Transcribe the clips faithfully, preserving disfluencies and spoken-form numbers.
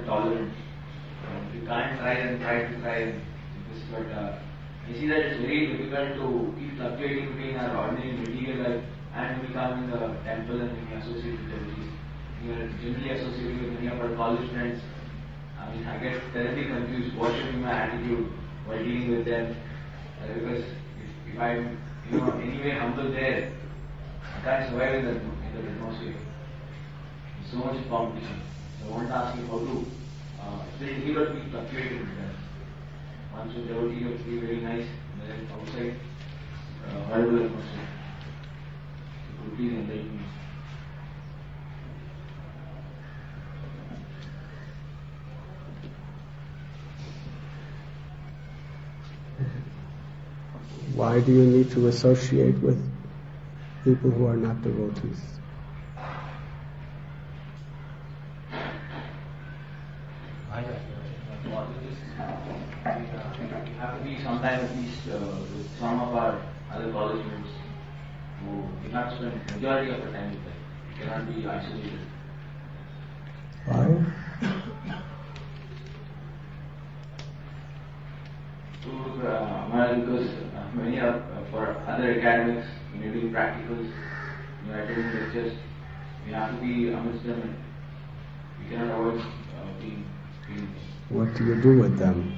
tolerant. Uh, you can't try and try to try and this, but uh, you see that it's very difficult to keep fluctuating between our ordinary material life and when we come in the temple and when we associate with devotees. We are generally associated with many of our college friends. I mean, I get terribly confused. What should be my attitude while dealing with them? Uh, because if, if I'm, you know, anyway humble there, I can't survive in that, in that atmosphere. There's so much competition. So I want to ask you how to, uh, it's very difficult to be fluctuating with that. Once with devotee, you have to be very nice, and then outside, uh, horrible atmosphere. So please enlighten me. Why do you need to associate with people who are not devotees? We have to be sometime at least uh, with some of our other college mates who cannot spend majority of the time with them. We cannot be isolated. Why? To, uh, well, because uh, many are uh, for other academics, when you're doing practicals, when you're attending lectures, we have to be amidst them and we cannot avoid uh, being, being. What do you do with them?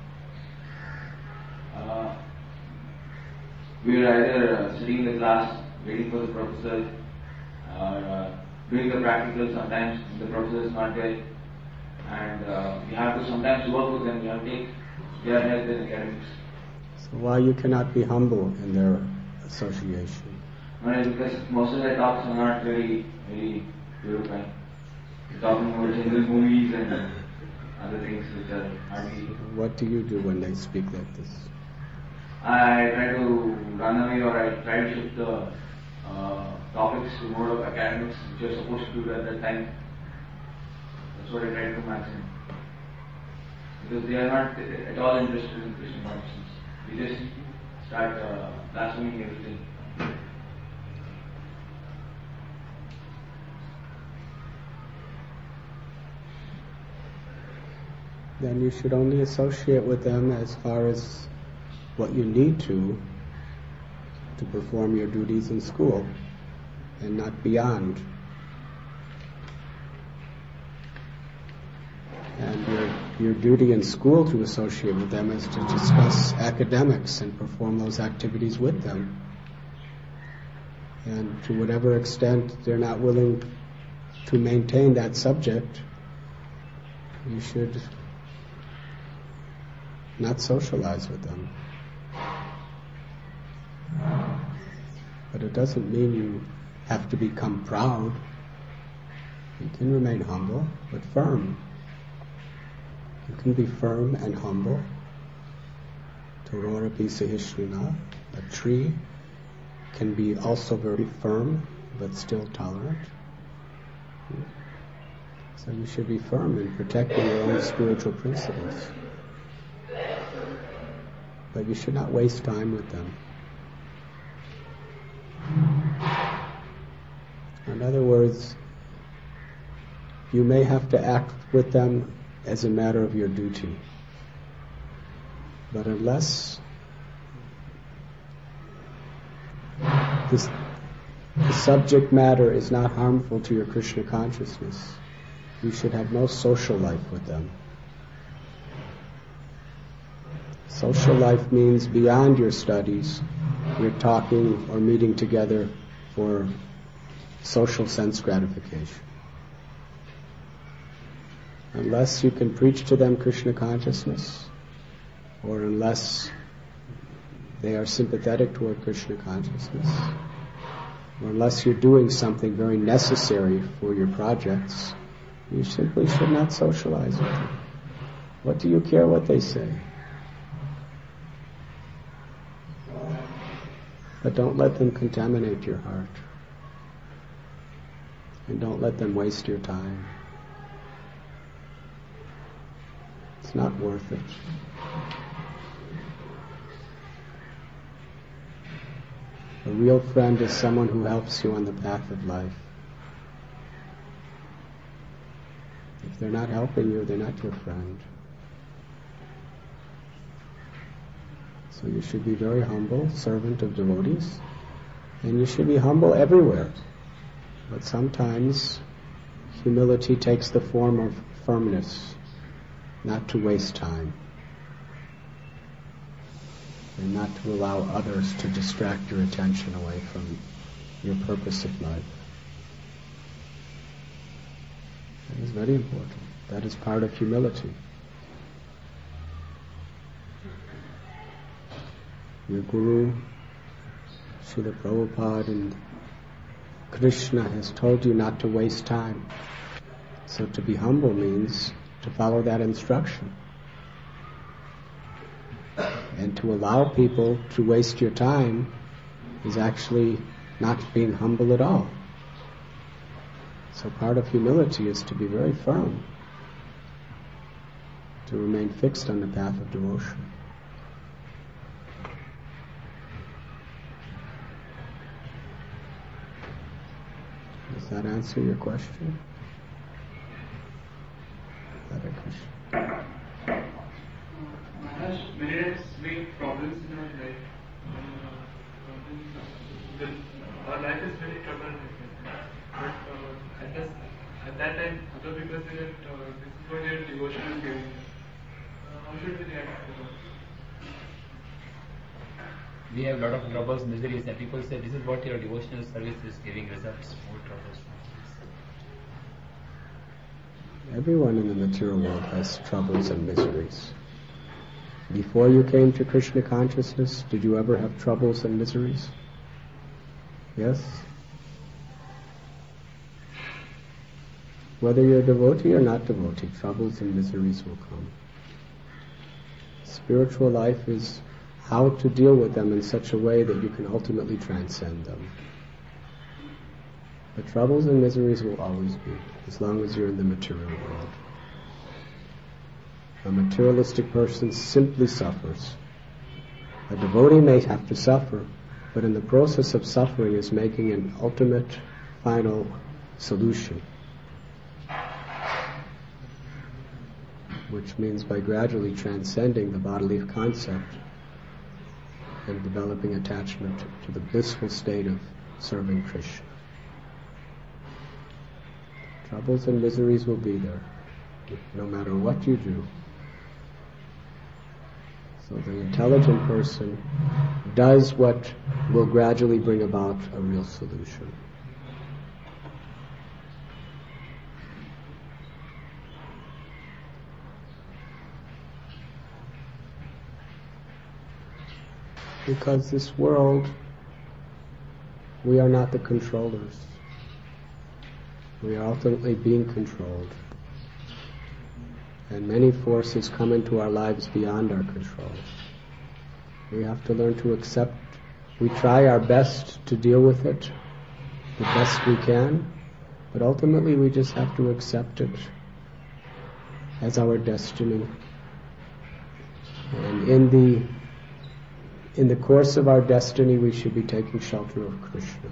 Uh, we are either uh, sitting in the class, waiting for the professor, or uh, doing the practical sometimes the professor is not there, and uh, we have to sometimes work with them, we have to take their help in academics. So why you cannot be humble in their association? Well, because most of their talks are not very, very purifying. We're talking about general movies and uh, other things which are hardly. What do you do when they speak like this? I try to run away, or I try to shift the uh, topics to more of academics which you're supposed to do at that time. That's what I try to do maximum. Because they are not at all interested in Krishna consciousness. They just start uh, blaspheming everything. Then you should only associate with them as far as what you need to to perform your duties in school, and not beyond. And your, your duty in school to associate with them is to discuss academics and perform those activities with them. And to whatever extent they're not willing to maintain that subject, you should not socialize with them. But it doesn't mean you have to become proud. You can remain humble, but firm. You can be firm and humble. Tororapi Sahishnuna, a tree, can be also very firm, but still tolerant. So you should be firm in protecting your own spiritual principles. But you should not waste time with them. In other words, you may have to act with them as a matter of your duty. But unless this, the subject matter is not harmful to your Krishna consciousness, you should have no social life with them. Social life means beyond your studies, you're talking or meeting together for social sense gratification. Unless you can preach to them Krishna consciousness, or unless they are sympathetic toward Krishna consciousness, or unless you're doing something very necessary for your projects, you simply should not socialize with them. What do you care what they say? But don't let them contaminate your heart. And don't let them waste your time. It's not worth it. A real friend is someone who helps you on the path of life. If they're not helping you, they're not your friend. So you should be very humble, servant of devotees, and you should be humble everywhere. But sometimes humility takes the form of firmness, not to waste time, and not to allow others to distract your attention away from your purpose of life. That is very important. That is part of humility. Your Guru, Srila Prabhupada and Krishna has told you not to waste time. So to be humble means to follow that instruction. And to allow people to waste your time is actually not being humble at all. So part of humility is to be very firm, to remain fixed on the path of devotion. Does that answer your question? Hare Krishna. Maharaj, many times we have problems in our life. Uh, the, our life is very troubled. But uh, at, this, at that time, other people say that uh, this is what your devotion is giving. Uh, how should we react to that? We have a lot of troubles, miseries, and people say this is what your devotional service is giving results. More troubles. Everyone in the material world has troubles and miseries. Before you came to Krishna consciousness, did you ever have troubles and miseries? Yes? Whether you're a devotee or not devotee, troubles and miseries will come. Spiritual life is how to deal with them in such a way that you can ultimately transcend them. But troubles and miseries will always be, as long as you're in the material world. A materialistic person simply suffers. A devotee may have to suffer, but in the process of suffering is making an ultimate, final solution. Which means by gradually transcending the bodily concept and developing attachment to the blissful state of serving Krishna. Troubles and miseries will be there, no matter what you do. So the intelligent person does what will gradually bring about a real solution. Because this world, we are not the controllers. We are ultimately being controlled. And many forces come into our lives beyond our control. We have to learn to accept. We try our best to deal with it the best we can, but ultimately we just have to accept it as our destiny. And in the in the course of our destiny, we should be taking shelter of Krishna,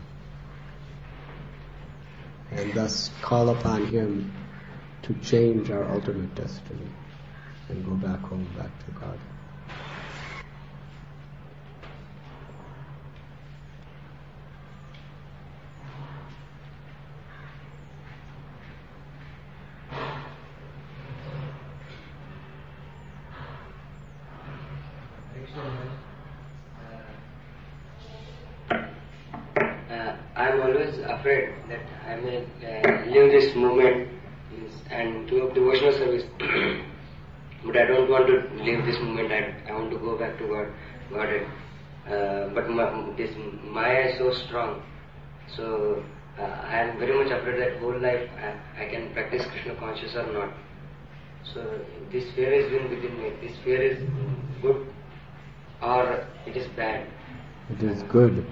and thus call upon Him to change our ultimate destiny and go back home, back to God. I'm always afraid that I may uh, leave this movement and do devotional service, but I don't want to leave this movement. I, I want to go back to God, Godhead. Uh, but my, this Maya is so strong, so uh, I am very much afraid that whole life I, I can practice Krishna conscious or not. So this fear is been within me. This fear is good or it is bad. It is good.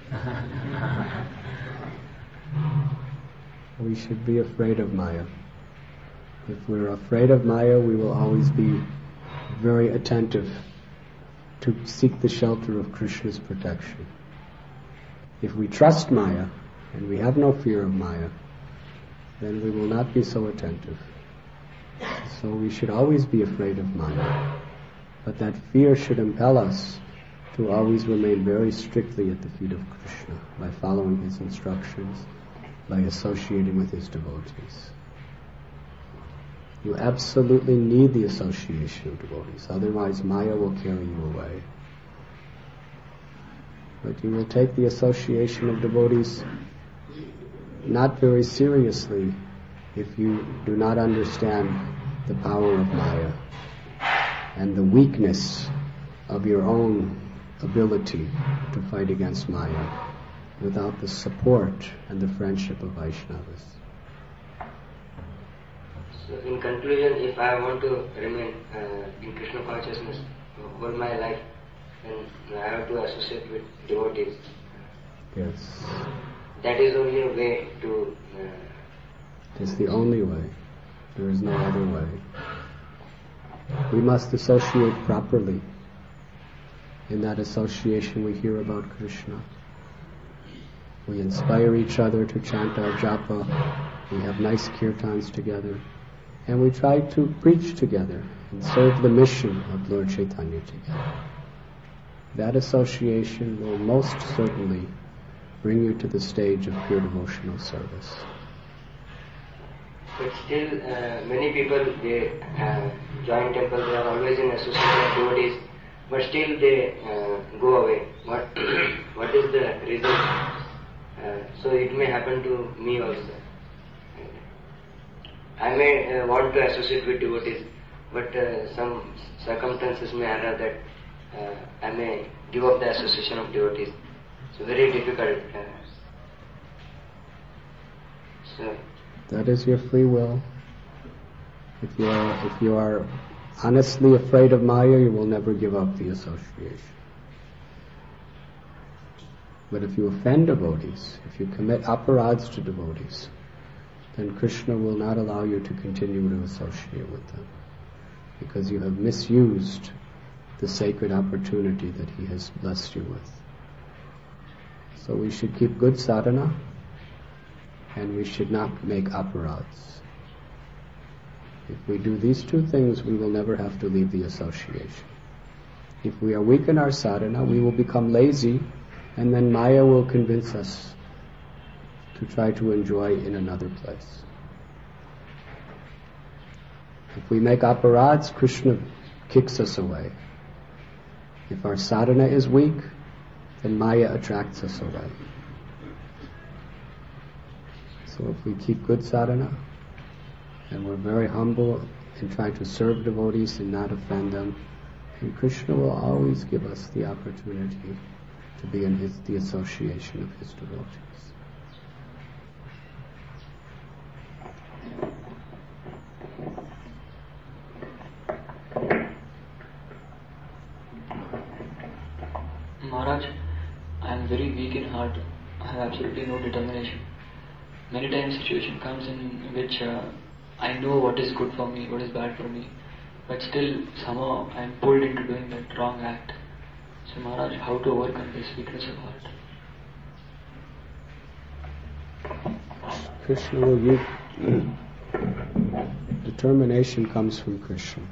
We should be afraid of Maya. If we're afraid of Maya, we will always be very attentive to seek the shelter of Krishna's protection. If we trust Maya, and we have no fear of Maya, then we will not be so attentive. So we should always be afraid of Maya. But that fear should impel us to always remain very strictly at the feet of Krishna by following his instructions, by associating with his devotees. You absolutely need the association of devotees, otherwise Maya will carry you away. But you will take the association of devotees not very seriously if you do not understand the power of Maya and the weakness of your own ability to fight against Maya without the support and the friendship of Vaishnavas. So in conclusion, if I want to remain uh, in Krishna consciousness all my life, then I have to associate with devotees. Yes. That is only a way to... Uh, It's the only way. There is no other way. We must associate properly. In that association we hear about Krishna. We inspire each other to chant our japa. We have nice kirtans together. And we try to preach together and serve the mission of Lord Chaitanya together. That association will most certainly bring you to the stage of pure devotional service. But still, uh, many people, they uh, join temple, they are always in association with devotees, but still they uh, go away. What What is the reason? Uh, so it may happen to me also. I may uh, want to associate with devotees, but uh, some circumstances may arise that uh, I may give up the association of devotees. It's very difficult. Uh, so. That is your free will. If you are, if you are honestly afraid of Maya, you will never give up the association. But if you offend devotees, if you commit aparads to devotees, then Krishna will not allow you to continue to associate with them, because you have misused the sacred opportunity that he has blessed you with. So we should keep good sadhana, and we should not make aparads. If we do these two things, we will never have to leave the association. If we are weak in our sadhana, we will become lazy, and then Maya will convince us to try to enjoy in another place. If we make aparads, Krishna kicks us away. If our sadhana is weak, then Maya attracts us away. So if we keep good sadhana, and we're very humble in trying to serve devotees and not offend them, then Krishna will always give us the opportunity to be in his, the association of his devotees. Maharaj, I am very weak in heart. I have absolutely no determination. Many times situation comes in which uh, I know what is good for me, what is bad for me, but still somehow I am pulled into doing that wrong act. So Maharaj, how to overcome this weakness of heart? Krishna will use... Determination comes from Krishna.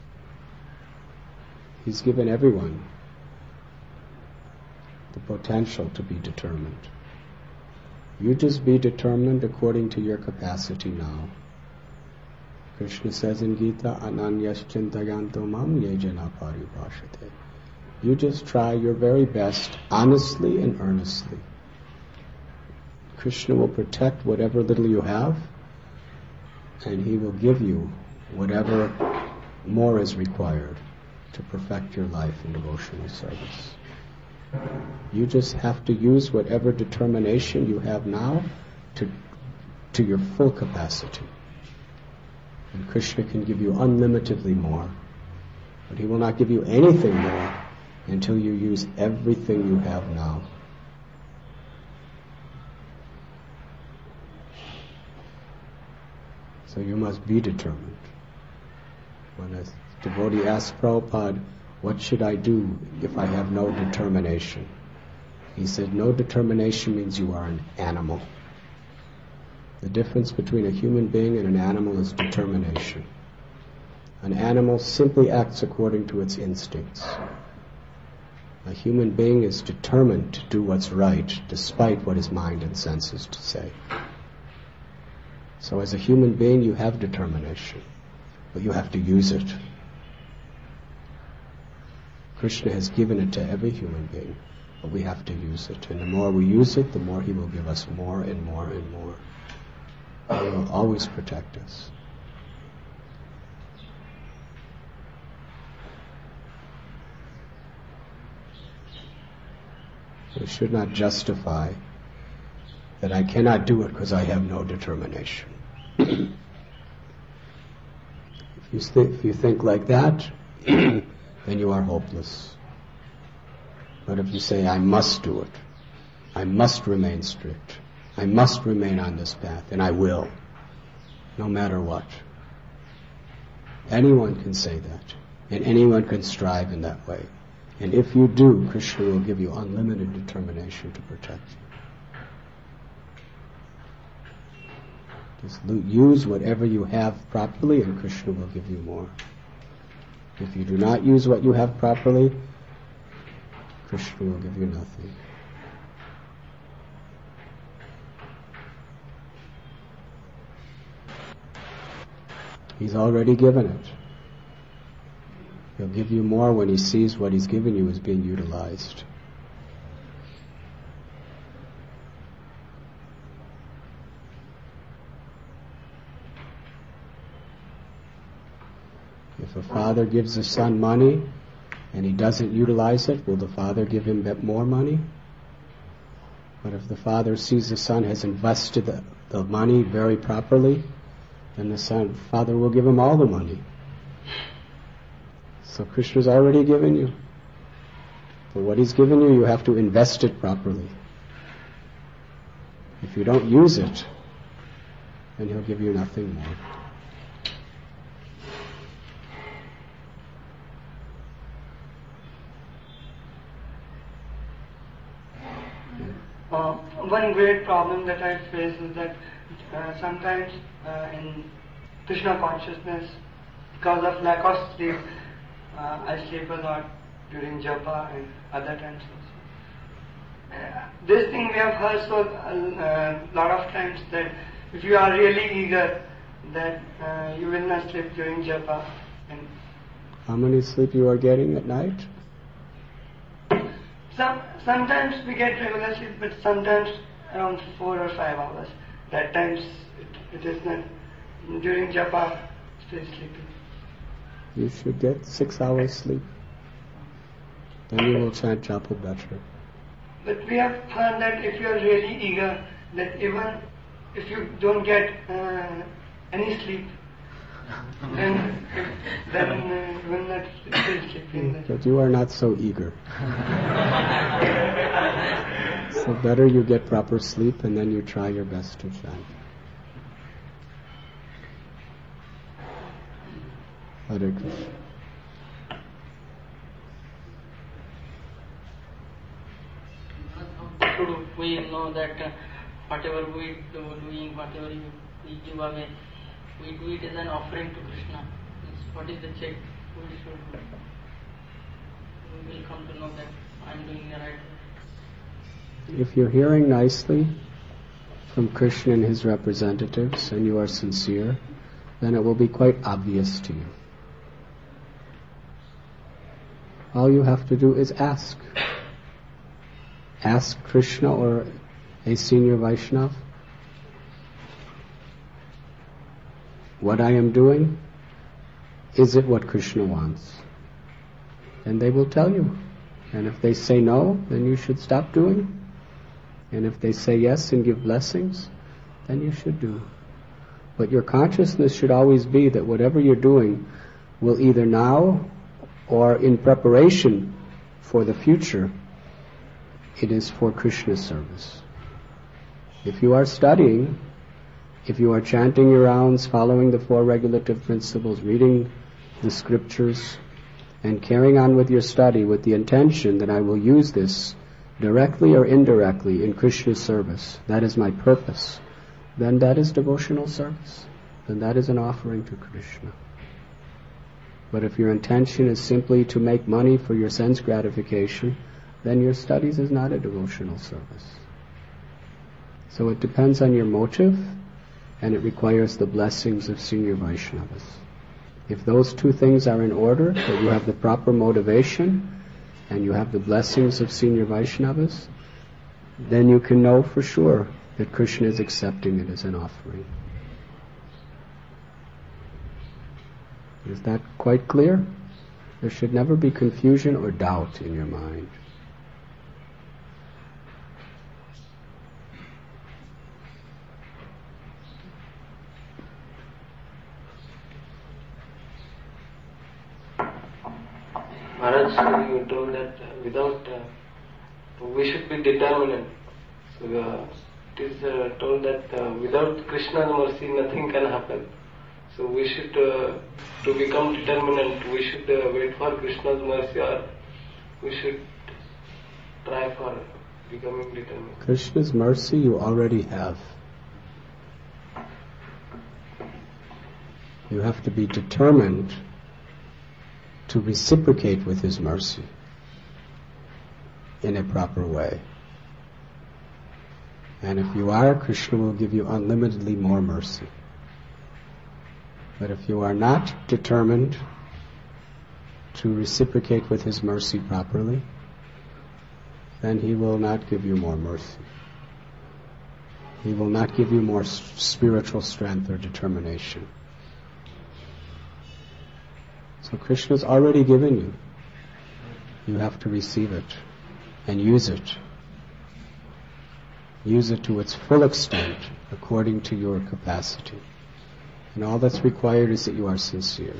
He's given everyone the potential to be determined. You just be determined according to your capacity now. Krishna says in Gita, Ananyas chintayanto mam yejana paribhashate. You just try your very best, honestly and earnestly. Krishna will protect whatever little you have, and he will give you whatever more is required to perfect your life in devotional service. You just have to use whatever determination you have now to, to your full capacity. And Krishna can give you unlimitedly more. But he will not give you anything more until you use everything you have now. So you must be determined. When a devotee asks Prabhupada, what should I do if I have no determination? He said, no determination means you are an animal. The difference between a human being and an animal is determination. An animal simply acts according to its instincts. A human being is determined to do what's right, despite what his mind and senses to say. So as a human being, you have determination, but you have to use it. Krishna has given it to every human being, but we have to use it. And the more we use it, the more He will give us more and more and more. He will always protect us. We should not justify that I cannot do it because I have no determination. If you, th- if you think like that, then you are hopeless. But if you say, I must do it, I must remain strict, I must remain on this path, and I will, no matter what. Anyone can say that, and anyone can strive in that way. And if you do, Krishna will give you unlimited determination to protect you. Just use whatever you have properly, and Krishna will give you more. If you do not use what you have properly, Krishna will give you nothing. He's already given it. He'll give you more when He sees what He's given you is being utilized. If a father gives a son money and he doesn't utilize it, will the father give him more money? But if the father sees the son has invested the, the money very properly, then the son, father will give him all the money. So Krishna's already given you. For what He's given you, you have to invest it properly. If you don't use it, then He'll give you nothing more. Uh, one great problem that I face is that uh, sometimes uh, in Krishna consciousness, because of lack of sleep, uh, I sleep a lot during japa and other times also. Uh, this thing we have heard so a uh, lot of times that if you are really eager, that uh, you will not sleep during japa. And how many sleep you are getting at night? Some, sometimes we get regular sleep, but sometimes around four or five hours. That times it, it is not. During japa, still sleeping. You should get six hours sleep. Then you will chant japa better. But we have found that if you are really eager, that even if you don't get uh, any sleep, then then uh, you will not still sleeping. But you are not so eager. So better you get proper sleep and then you try your best to chant. Hare Krishna. Should we know that uh, whatever we do doing, whatever we, we give away, we do it as an offering to Krishna. What is the check we should do? We will come to know that I am doing the right way. If you're hearing nicely from Krishna and His representatives and you are sincere, then it will be quite obvious to you. All you have to do is ask. Ask Krishna or a senior Vaishnava, what I am doing, is it what Krishna wants? And they will tell you. And if they say no, then you should stop doing. And if they say yes and give blessings, then you should do. But your consciousness should always be that whatever you're doing will either now or in preparation for the future, it is for Krishna's service. If you are studying, if you are chanting your rounds, following the four regulative principles, reading the scriptures, and carrying on with your study with the intention that I will use this directly or indirectly in Krishna's service, that is my purpose, then that is devotional service. Then that is an offering to Krishna. But if your intention is simply to make money for your sense gratification, then your studies is not a devotional service. So it depends on your motive, and it requires the blessings of senior Vaishnavas. If those two things are in order, that you have the proper motivation, and you have the blessings of senior Vaishnavas, then you can know for sure that Krishna is accepting it as an offering. Is that quite clear? There should never be confusion or doubt in your mind. Maharaj, you told that uh, without, uh, we should be determined. So uh, it is uh, told that uh, without Krishna's mercy nothing can happen. So we should, uh, to become determined, we should uh, wait for Krishna's mercy, or we should try for becoming determined. Krishna's mercy you already have. You have to be determined to reciprocate with His mercy in a proper way. And if you are, Krishna will give you unlimitedly more mercy. But if you are not determined to reciprocate with His mercy properly, then He will not give you more mercy. He will not give you more s- spiritual strength or determination. So Krishna's already given you. You have to receive it and use it. Use it to its full extent according to your capacity. And all that's required is that you are sincere.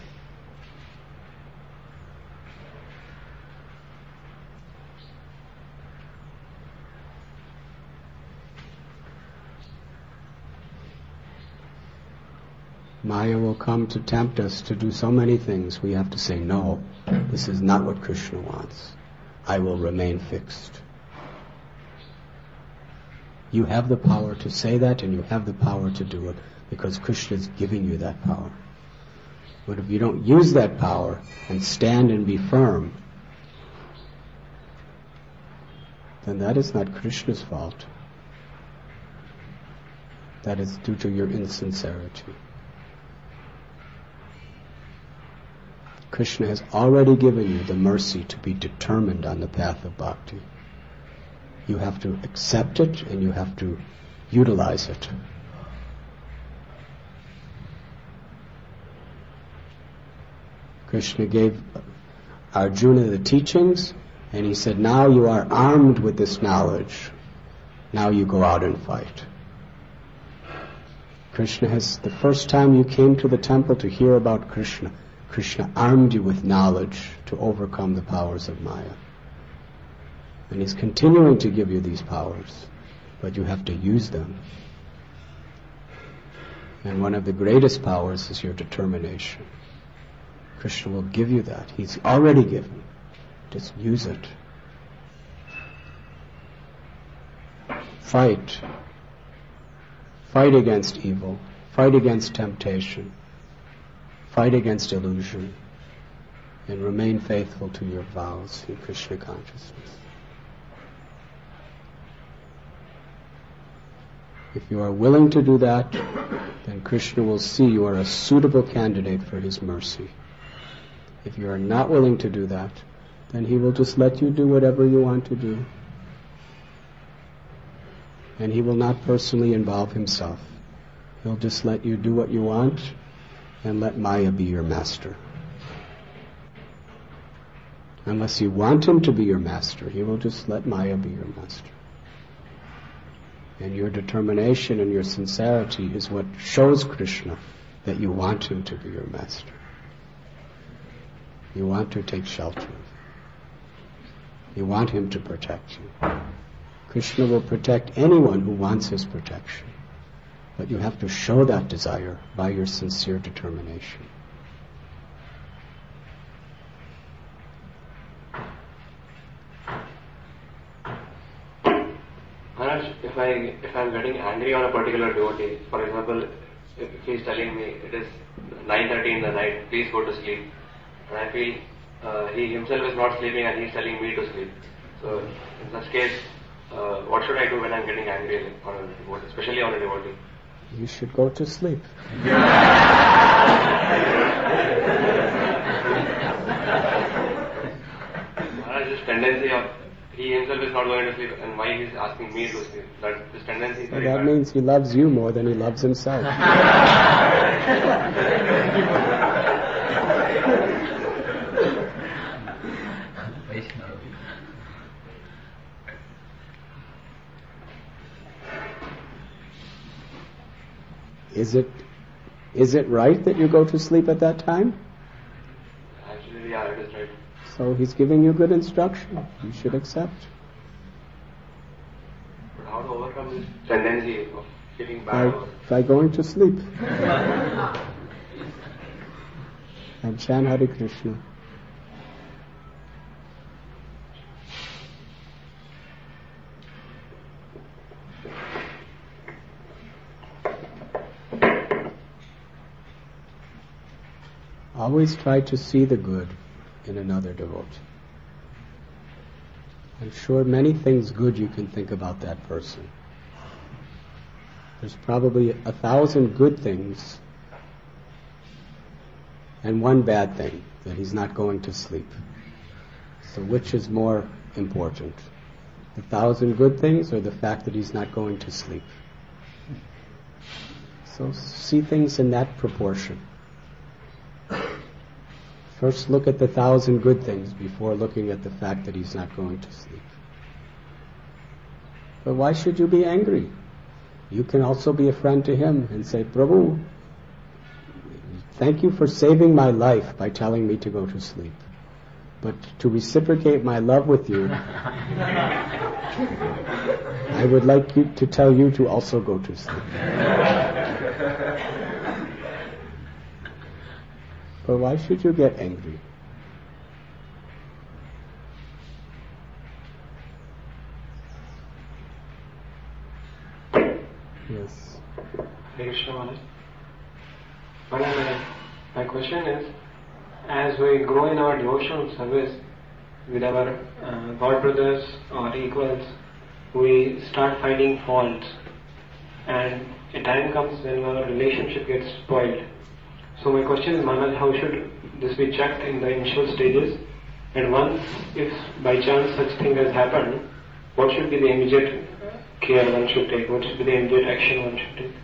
Maya will come to tempt us to do so many things. We have to say, no, this is not what Krishna wants. I will remain fixed. You have the power to say that, and you have the power to do it, because Krishna is giving you that power. But if you don't use that power and stand and be firm, then that is not Krishna's fault. That is due to your insincerity. Krishna has already given you the mercy to be determined on the path of bhakti. You have to accept it and you have to utilize it. Krishna gave Arjuna the teachings, and he said, now you are armed with this knowledge. Now you go out and fight. Krishna has, the first time you came to the temple to hear about Krishna, Krishna armed you with knowledge to overcome the powers of Maya. And He's continuing to give you these powers, but you have to use them. And one of the greatest powers is your determination. Krishna will give you that. He's already given. Just use it. Fight. Fight against evil. Fight against temptation. Fight against illusion. And remain faithful to your vows in Krishna consciousness. If you are willing to do that, then Krishna will see you are a suitable candidate for His mercy. If you are not willing to do that, then He will just let you do whatever you want to do. And He will not personally involve Himself. He'll just let you do what you want and let Maya be your master. Unless you want Him to be your master, He will just let Maya be your master. And your determination and your sincerity is what shows Krishna that you want Him to be your master. You want to take shelter of Him. You want Him to protect you. Krishna will protect anyone who wants His protection. But you have to show that desire by your sincere determination. Maharaj, if I if I'm getting angry on a particular devotee, for example, if he's telling me it is nine thirty in the night, please go to sleep, and I feel uh, he himself is not sleeping and he is telling me to sleep. So in such case, uh, what should I do when I am getting angry on a devotee, especially on a devotee? You should go to sleep. Maharaj, this tendency of he himself is not going to sleep and why he is asking me to sleep. That this tendency is Well, very that bad. means he loves you more than he loves himself. Vaishnava. Is it is it right that you go to sleep at that time? Actually, yeah, it is right. So he's giving you good instruction. You should accept. But how to overcome this tendency of feeling bad? By, Or, by going to sleep. And chant Hare Krishna. Always try to see the good in another devotee. I'm sure many things good you can think about that person. There's probably a thousand good things and one bad thing, that he's not going to sleep. So which is more important? The thousand good things or the fact that he's not going to sleep? So see things in that proportion. First look at the thousand good things before looking at the fact that he's not going to sleep. But why should you be angry? You can also be a friend to him and say, Prabhu, thank you for saving my life by telling me to go to sleep. But to reciprocate my love with you, I would like you to tell you to also go to sleep. But why should you get angry? Yes. Hare Krishna Maharaj. Maharaj, my question is, as we grow in our devotional service with our uh, God brothers or equals, we start finding faults, and a time comes when our relationship gets spoiled. So my question is, Maharaj, how should this be checked in the initial stages? And once, if by chance such thing has happened, what should be the immediate care one should take? What should be the immediate action one should take?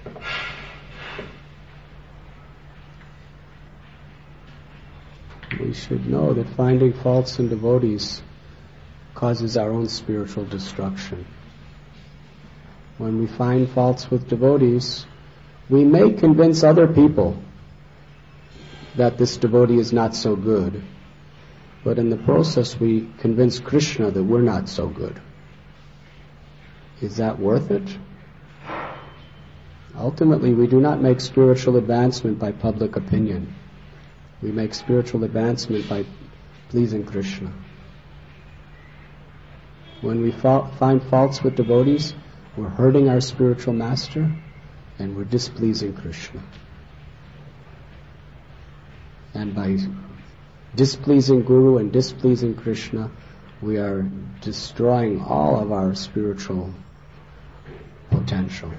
We should know that finding faults in devotees causes our own spiritual destruction. When we find faults with devotees, we may convince other people that this devotee is not so good, but in the process we convince Krishna that we're not so good. Is that worth it? Ultimately, we do not make spiritual advancement by public opinion. We make spiritual advancement by pleasing Krishna. When we fa- find faults with devotees, we're hurting our spiritual master and we're displeasing Krishna. And by displeasing Guru and displeasing Krishna, we are destroying all of our spiritual potential.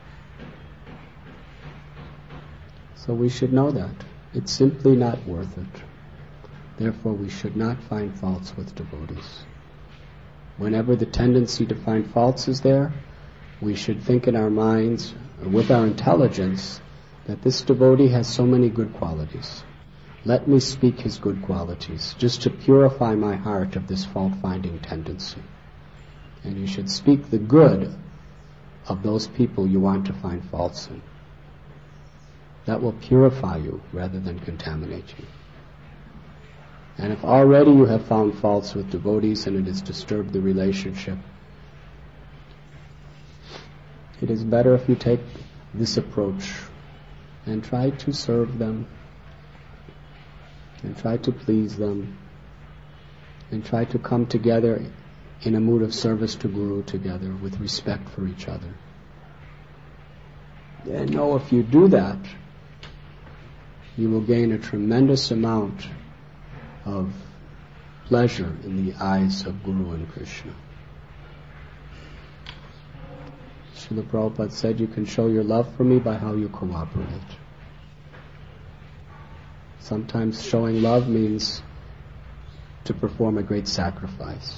So we should know that. It's simply not worth it. Therefore, we should not find faults with devotees. Whenever the tendency to find faults is there, we should think in our minds, or with our intelligence, that this devotee has so many good qualities. Let me speak his good qualities, just to purify my heart of this fault-finding tendency. And you should speak the good of those people you want to find faults in. That will purify you rather than contaminate you. And if already you have found faults with devotees and it has disturbed the relationship, it is better if you take this approach and try to serve them and try to please them and try to come together in a mood of service to Guru together with respect for each other. And know if you do that, you will gain a tremendous amount of pleasure in the eyes of Guru and Krishna. Srila Prabhupada said, you can show your love for me by how you cooperate. Sometimes showing love means to perform a great sacrifice.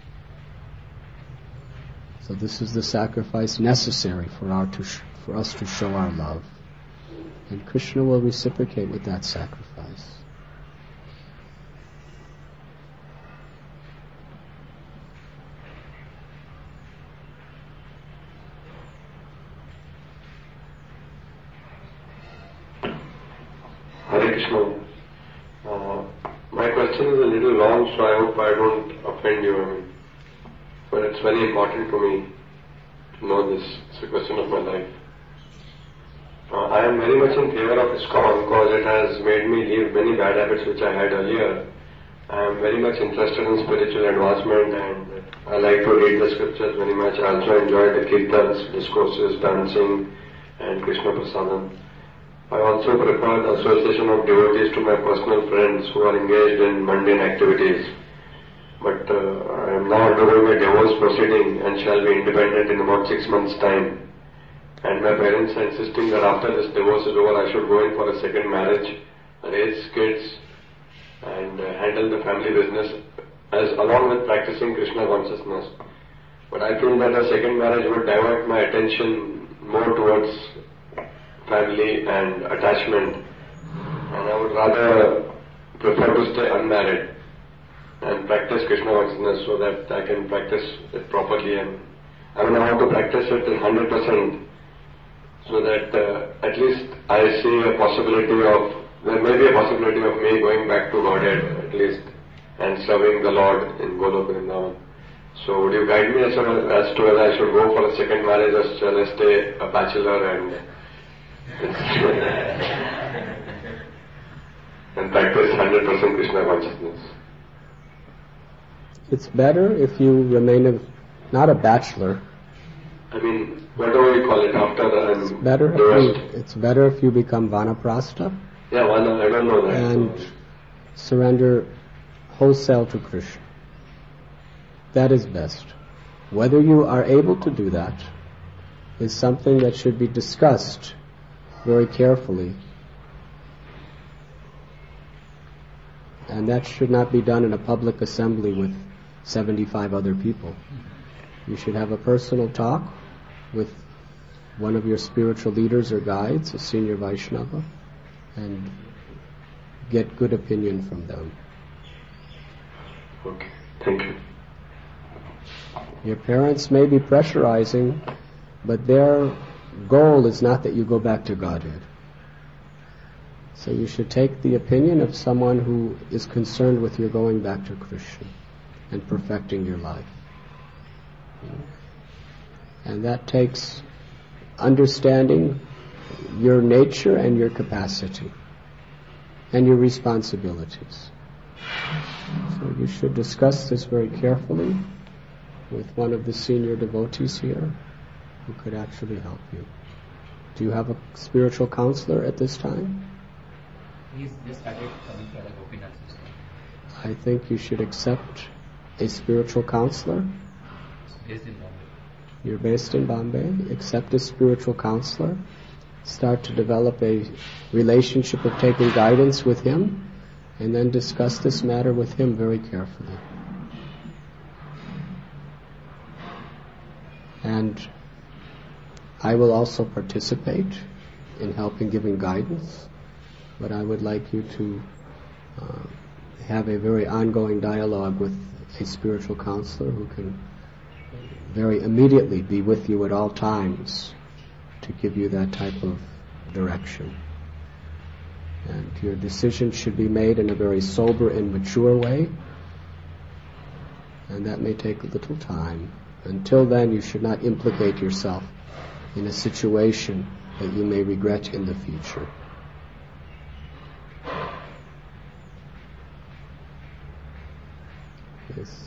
So this is the sacrifice necessary for our to sh- for us to show our love. And Krishna will reciprocate with that sacrifice. Hare Krishna. Uh, my question is a little long, so I hope I don't offend you. I mean, but it's very important to me to know this. It's a question of my life. Uh, I am very much in favor of ISKCON because it has made me leave many bad habits which I had earlier. I am very much interested in spiritual advancement and I like to read the scriptures very much. I also enjoy the kirtans, discourses, dancing and Krishna Prasadam. I also prefer the association of devotees to my personal friends who are engaged in mundane activities. But uh, I am now undergoing a divorce proceeding and shall be independent in about six months' time. And my parents are insisting that after this divorce is over, I should go in for a second marriage, raise kids, and uh, handle the family business, as along with practicing Krishna consciousness. But I feel that a second marriage would divert my attention more towards family and attachment, and I would rather prefer to stay unmarried and practice Krishna consciousness so that I can practice it properly. And I mean, I want to practice it in one hundred percent so that uh, at least I see a possibility of, there may be a possibility of me going back to Godhead at least and serving the Lord in Golok Vrindavan. So would you guide me as, as to whether I should go for a second marriage or shall I stay a bachelor and and practice one hundred percent Krishna consciousness? It's better if you remain a, not a bachelor. I mean, whatever you call it, after the... It's better, if you, it's better if you become Vanaprastha. Yeah, Vana, I don't know that. And surrender wholesale to Krishna. That is best. Whether you are able to do that is something that should be discussed very carefully. And that should not be done in a public assembly with seventy-five other people. You should have a personal talk with one of your spiritual leaders or guides, a senior Vaishnava, and get good opinion from them. Okay, thank you. Your parents may be pressurizing, but their goal is not that you go back to Godhead. So you should take the opinion of someone who is concerned with your going back to Krishna and perfecting your life. And that takes understanding your nature and your capacity and your responsibilities. So you should discuss this very carefully with one of the senior devotees here who could actually help you. Do you have a spiritual counselor at this time? He's just started coming to the Gopinath system. I think you should accept a spiritual counselor. Based in Bombay. You're based in Bombay. Accept a spiritual counselor. Start to develop a relationship of taking guidance with him, and then discuss this matter with him very carefully. And I will also participate in helping giving guidance, but I would like you to uh, have a very ongoing dialogue with a spiritual counselor who can very immediately be with you at all times to give you that type of direction. And your decision should be made in a very sober and mature way, and that may take a little time. Until then, you should not implicate yourself in a situation that you may regret in the future. Yes.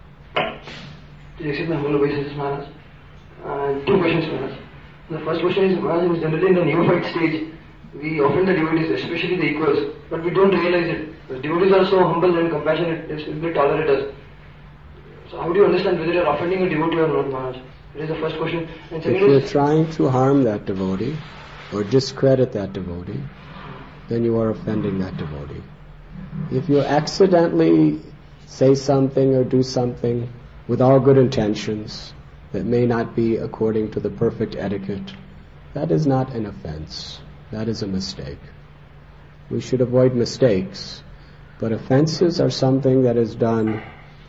To accept my whole obeisances, Maharaj. Uh, two questions, Maharaj. The first question is, Maharaj, generally in the neophyte stage, we offend the devotees, especially the equals, but we don't realize it. The devotees are so humble and compassionate, they simply tolerate us. So how do you understand whether you are offending a devotee or not, Maharaj? That is the first question. And second if you're is, trying to harm that devotee or discredit that devotee, then you are offending that devotee. If you accidentally say something or do something with all good intentions that may not be according to the perfect etiquette, that is not an offense. That is a mistake. We should avoid mistakes, but offenses are something that is done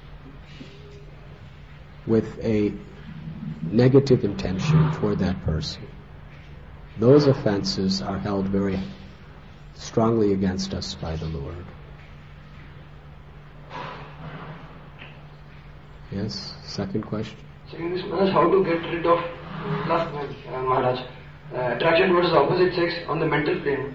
with a negative intention toward that person. Those offenses are held very strongly against us by the Lord. Yes, second question. second is, Maharaj, how to get rid of, last one, uh, Maharaj, uh, attraction towards the opposite sex on the mental plane?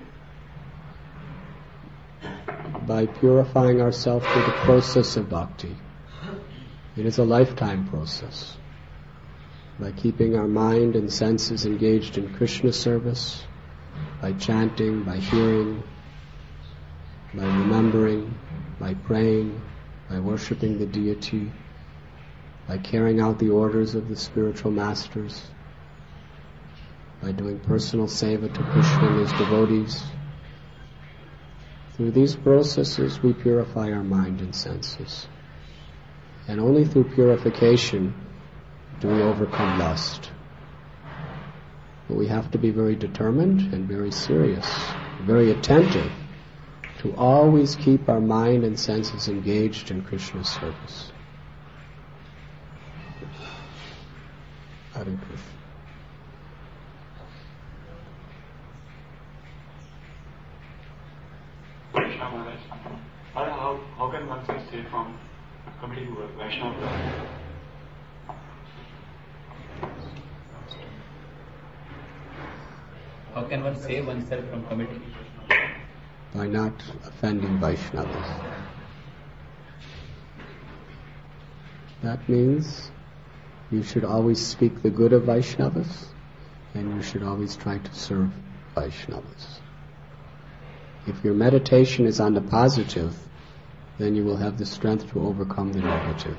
By purifying ourselves through the process of bhakti. It is a lifetime process. By keeping our mind and senses engaged in Krishna service, by chanting, by hearing, by remembering, by praying, by worshipping the deity, by carrying out the orders of the spiritual masters, by doing personal seva to Krishna and his devotees. Through these processes we purify our mind and senses. And only through purification do we overcome lust. But we have to be very determined and very serious, very attentive to always keep our mind and senses engaged in Krishna's service. Hare Krishna. Krishna Maharaj, how, how can one stay from committing Vaishnava? How can one save oneself from committing? By not offending Vaishnavas. That means you should always speak the good of Vaishnavas, and you should always try to serve Vaishnavas. If your meditation is on the positive, then you will have the strength to overcome the negative.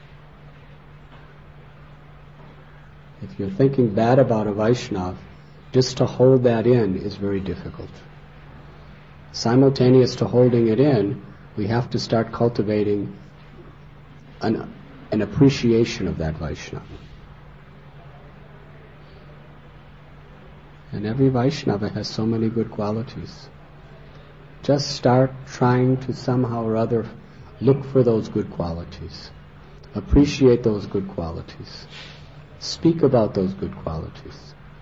If you're thinking bad about a Vaishnava, just to hold that in is very difficult. Simultaneous to holding it in, we have to start cultivating an, an appreciation of that Vaishnava. And every Vaishnava has so many good qualities. Just start trying to somehow or other look for those good qualities. Appreciate those good qualities. Speak about those good qualities.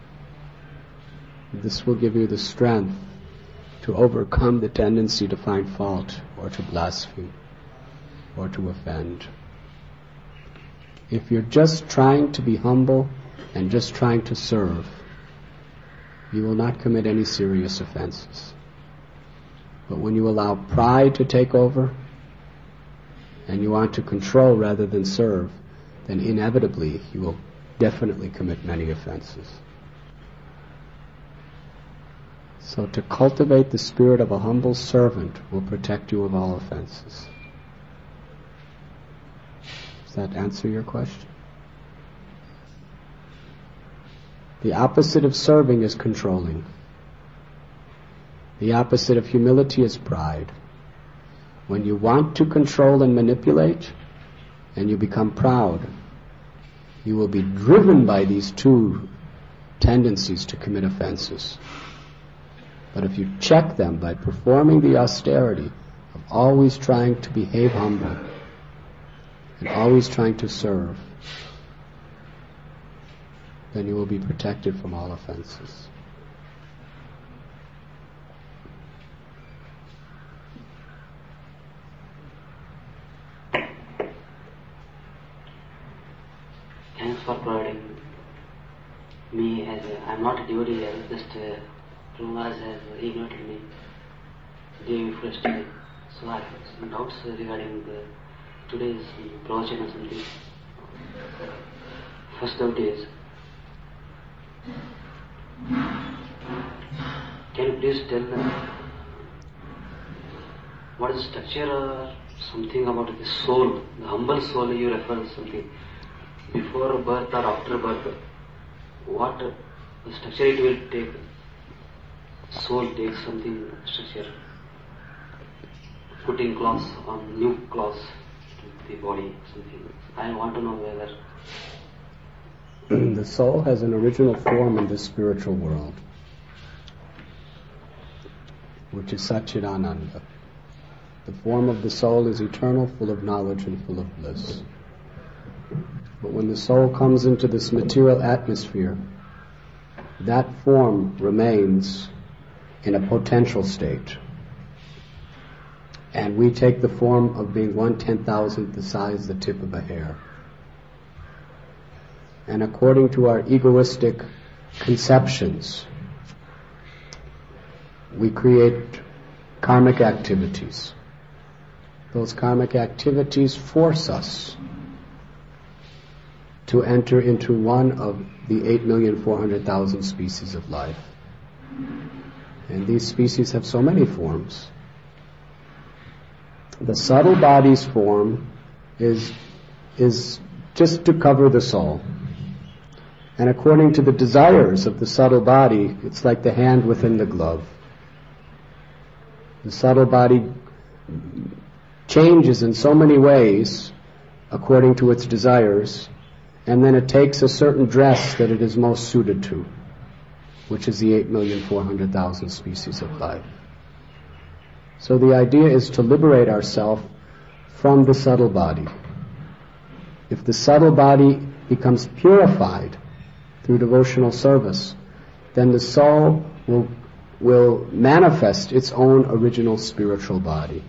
This will give you the strength to overcome the tendency to find fault or to blaspheme or to offend. If you're just trying to be humble and just trying to serve, you will not commit any serious offenses. But when you allow pride to take over and you want to control rather than serve, then inevitably you will definitely commit many offenses. So to cultivate the spirit of a humble servant will protect you of all offenses. Does that answer your question? The opposite of serving is controlling. The opposite of humility is pride. When you want to control and manipulate, and you become proud, you will be driven by these two tendencies to commit offenses. But if you check them by performing the austerity of always trying to behave humbly and always trying to serve, then you will be protected from all offenses. Thanks for providing me as a, I'm not a devotee, I was just uh, Prabhupada has ignored me day before yesterday. So I have some doubts regarding the, today's pravachan or something. First doubt is, can you please tell them what is the structure or something about the soul, the humble soul you refer to something before birth or after birth? What uh, structure it will take? Soul takes something structure, putting clothes on new clothes to the body, something. I want to know whether the soul has an original form in this spiritual world, which is Satchidananda. The form of the soul is eternal, full of knowledge and full of bliss. But when the soul comes into this material atmosphere, that form remains in a potential state. And we take the form of being one ten thousandth the size of the tip of a hair. And according to our egoistic conceptions, we create karmic activities. Those karmic activities force us to enter into one of the eight million four hundred thousand species of life. And these species have so many forms. The subtle body's form is, is just to cover the soul. And according to the desires of the subtle body, it's like the hand within the glove. The subtle body changes in so many ways according to its desires, and then it takes a certain dress that it is most suited to, which is the eight million four hundred thousand species of life. So the idea is to liberate ourselves from the subtle body. If the subtle body becomes purified through devotional service, then the soul will, will manifest its own original spiritual body.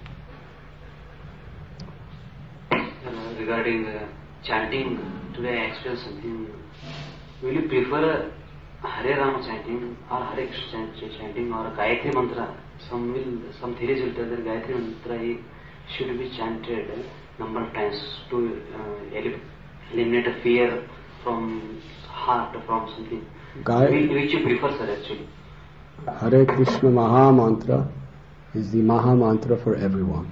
Uh, regarding uh, chanting, today I expressed something. Will you prefer Hare Rama chanting or Hare Krishna chanting or Gayatri Mantra? Some will, some theories will tell that Gayatri Mantra should be chanted a number of times to uh, eliminate a fear from heart, from something. Gay- Which you prefer, sir, actually? Hare Krishna Maha Mantra is the Maha Mantra for everyone.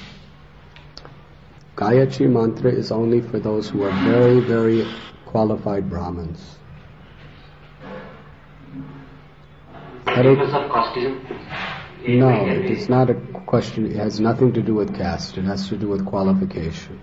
Gayatri Mantra is only for those who are very, very qualified Brahmins. Hare Because of casteism? No, it is not a question. It has nothing to do with caste. It has to do with qualification.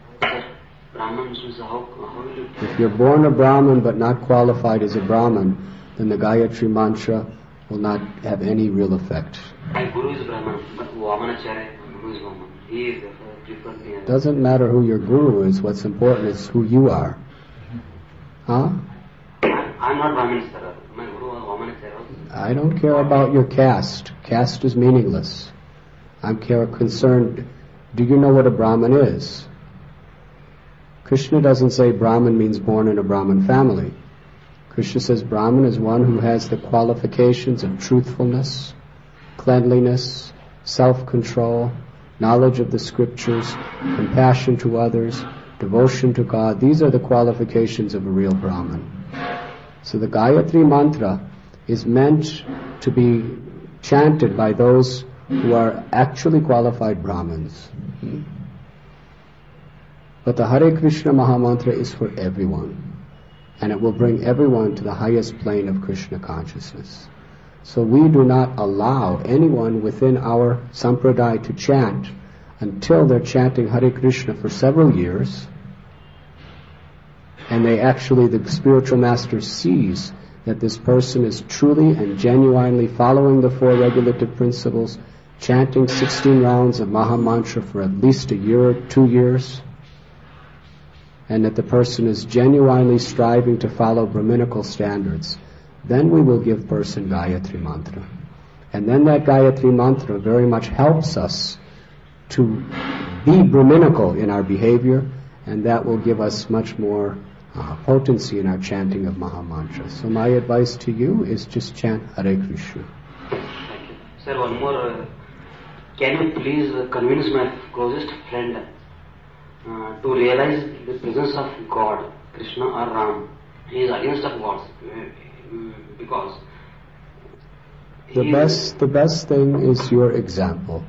If you're born a Brahmin but not qualified as a Brahmin, then the Gayatri Mantra will not have any real effect. My Guru is Brahman, but Vamanacharya, Guru is Vaman. He is preferred me. Doesn't matter who your Guru is. What's important is who you are. Huh? I'm not Brahmin, sir. My Guru was Vamanacharya. I don't care about your caste. Caste is meaningless. I'm care concerned. Do you know what a Brahmin is? Krishna doesn't say Brahmin means born in a Brahmin family. Krishna says Brahmin is one who has the qualifications of truthfulness, cleanliness, self-control, knowledge of the scriptures, compassion to others, devotion to God. These are the qualifications of a real Brahmin. So the Gayatri Mantra is meant to be chanted by those who are actually qualified Brahmins. But the Hare Krishna Maha Mantra is for everyone, and it will bring everyone to the highest plane of Krishna consciousness. So we do not allow anyone within our sampradaya to chant until they're chanting Hare Krishna for several years, and they actually, the spiritual master sees that this person is truly and genuinely following the four regulative principles, chanting sixteen rounds of Maha Mantra for at least a year or two years, and that the person is genuinely striving to follow Brahminical standards, then we will give person Gayatri Mantra. And then that Gayatri Mantra very much helps us to be Brahminical in our behavior, and that will give us much more uh, potency in our chanting of Maha Mantra. So my advice to you is just chant Hare Krishna. Thank you. Sir, one more. Uh, can you please uh, convince my closest friend uh, to realize the presence of God, Krishna or Ram? He is against of gods, uh, because The best, the best thing is your example.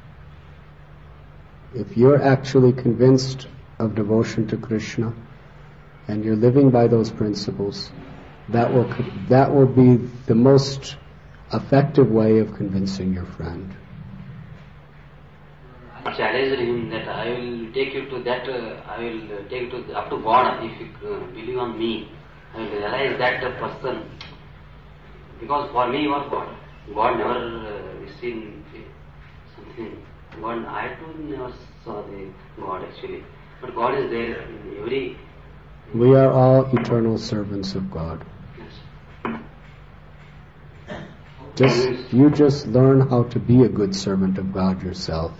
If you're actually convinced of devotion to Krishna and you're living by those principles, that will that will be the most effective way of convincing your friend. I challenged him that I will take you to that, uh, I will uh, take you to up to God. If you uh, believe on me, I will realize that the person, because for me you are God. God never uh, seen something. God, I too never saw the God actually. But God is there in every... We are all eternal servants of God. Yes. Just, you just learn how to be a good servant of God yourself.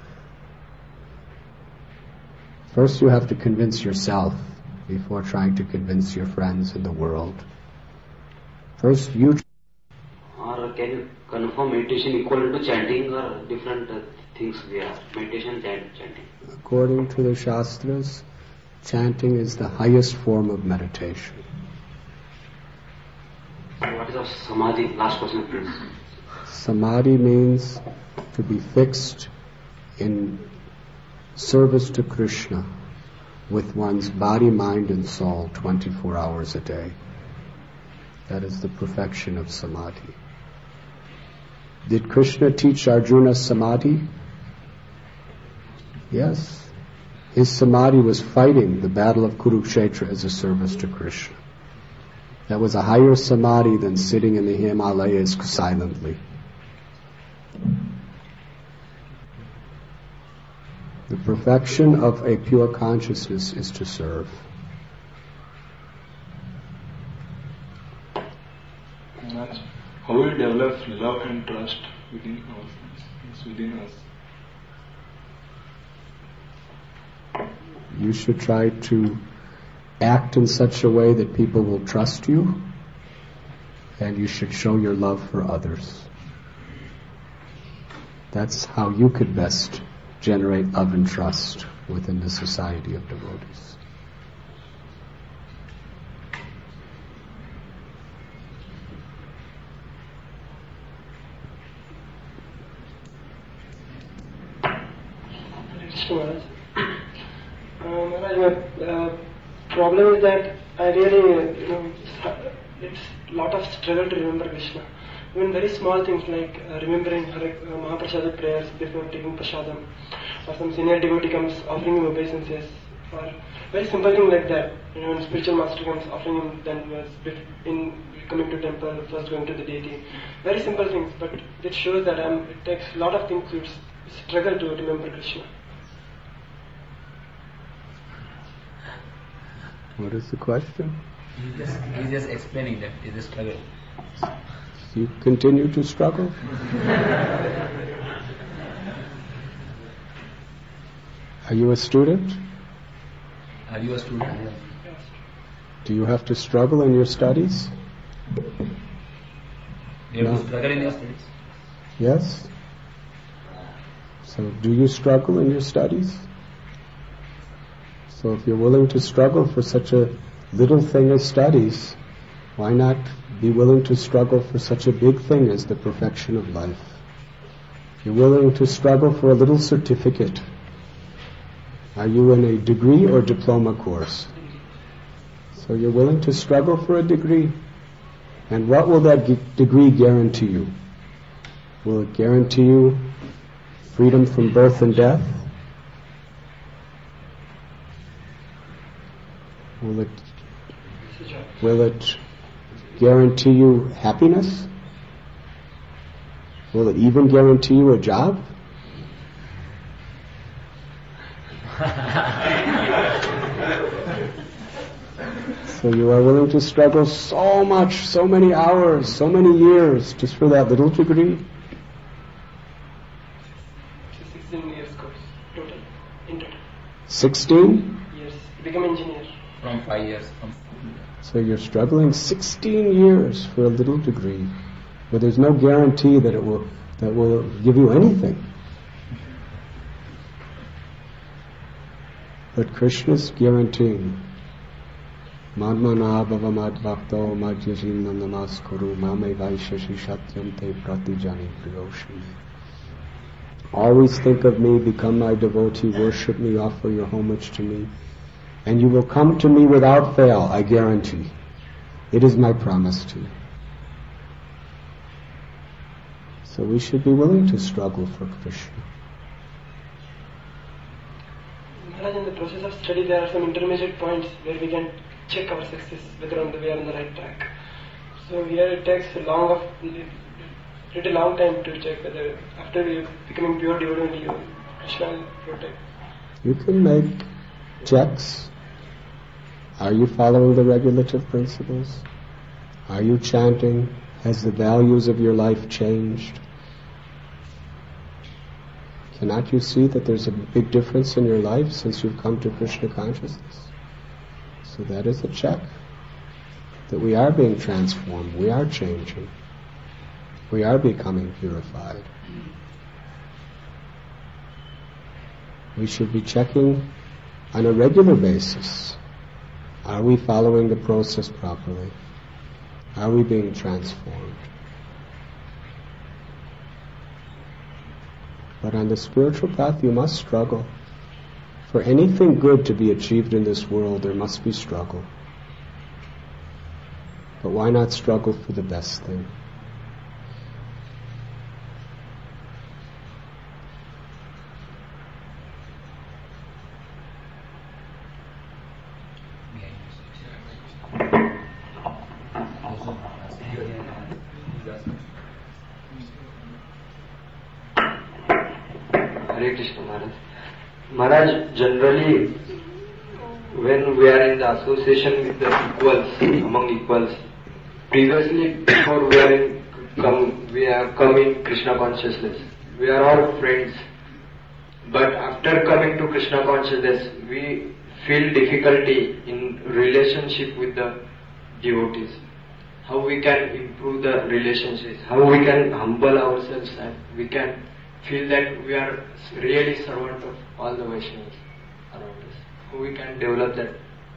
First you have to convince yourself before trying to convince your friends in the world. First you... Or can you confirm meditation equal to chanting or different uh, things we are? Meditation, chant, chanting. According to the Shastras, chanting is the highest form of meditation. So what is a samadhi? Last question please. Samadhi means to be fixed in service to Krishna with one's body, mind and soul twenty-four hours a day. That is the perfection of samadhi. Did Krishna teach Arjuna samadhi? Yes. His samadhi was fighting the battle of Kurukshetra as a service to Krishna. That was a higher samadhi than sitting in the Himalayas silently. The perfection of a pure consciousness is to serve. How will we develop love and trust within ourselves, within us? You should try to act in such a way that people will trust you, and you should show your love for others. That's how you could best generate love and trust within the society of devotees. Maharaj. Uh, Maharaj, my uh, problem is that I really, uh, you know, it's a lot of struggle to remember Krishna. Even very small things like uh, remembering Hare, uh, Mahaprasada prayers before taking prasadam, or some senior devotee comes offering him obeisances, or very simple thing like that. You know, when spiritual master comes offering him then was in coming to temple, first going to the deity. Very simple things, but it shows that um, it takes a lot of things to struggle to remember Krishna. What is the question? He's just, he's just explaining that it's a struggle. You continue to struggle? Are you a student? Are you a student? Do you have to struggle in your studies? You have No. to struggle in your studies? Yes? So do you struggle in your studies? So if you're willing to struggle for such a little thing as studies, why not be willing to struggle for such a big thing as the perfection of life? You're willing to struggle for a little certificate. Are you in a degree or diploma course? So you're willing to struggle for a degree. And what will that g- degree guarantee you? Will it guarantee you freedom from birth and death? Will it, will it guarantee you happiness? Will it even guarantee you a job? So you are willing to struggle so much, so many hours, so many years just for that little degree? It's a sixteen years course, total, in total. Sixteen? Years, become engineer. From five years. From So you're struggling sixteen years for a little degree, but there's no guarantee that it will that will give you anything. But Krishna's guaranteeing Madmana bhava madbhakto madhyajina namaskuru mame vaishashi satyam te pratijani priyoshime. Always think of me, become my devotee, worship me, offer your homage to me, and you will come to me without fail, I guarantee. It is my promise to you. So we should be willing to struggle for Krishna. Maharaj, in the process of study there are some intermediate points where we can check our success, whether on the we are on the right track. So here it takes a long of pretty long time to check whether after we becoming pure devotee you Krishna will protect. You can make checks. Are you following the regulative principles? Are you chanting? Has the values of your life changed? Cannot you see that there's a big difference in your life since you've come to Krishna consciousness? So that is a check that we are being transformed, we are changing, we are becoming purified. We should be checking on a regular basis. Are we following the process properly? Are we being transformed? But on the spiritual path you must struggle. For anything good to be achieved in this world, there must be struggle. But why not struggle for the best thing? Hare Krishna Maharaj. Maharaj, generally when we are in the association with the equals, among equals, previously before we are in, come, we have come in Krishna consciousness, we are all friends. But after coming to Krishna consciousness, we feel difficulty in relationship with the devotees. How we can improve the relationships, how we can humble ourselves and we can feel that we are really servant of all the Vaishnavas around us. How we can develop that?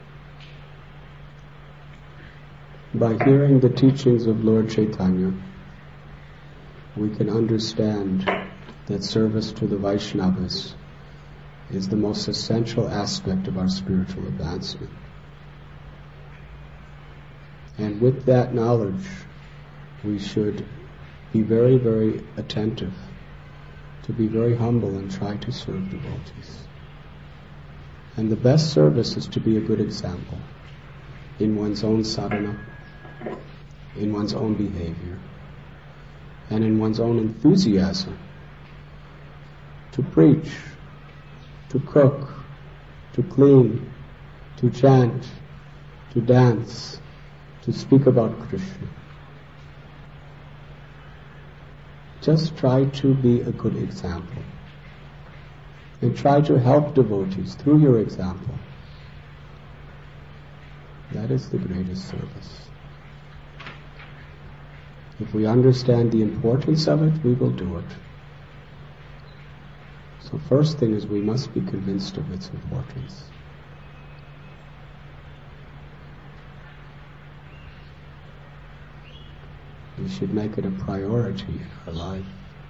By hearing the teachings of Lord Chaitanya, we can understand that service to the Vaishnavas is the most essential aspect of our spiritual advancement. And with that knowledge, we should be very, very attentive, to be very humble and try to serve devotees. And the best service is to be a good example in one's own sadhana, in one's own behavior, and in one's own enthusiasm to preach, to cook, to clean, to chant, to dance, to speak about Krishna. Just try to be a good example. And try to help devotees through your example. That is the greatest service. If we understand the importance of it, we will do it. So first thing is we must be convinced of its importance. We should make it a priority in our life.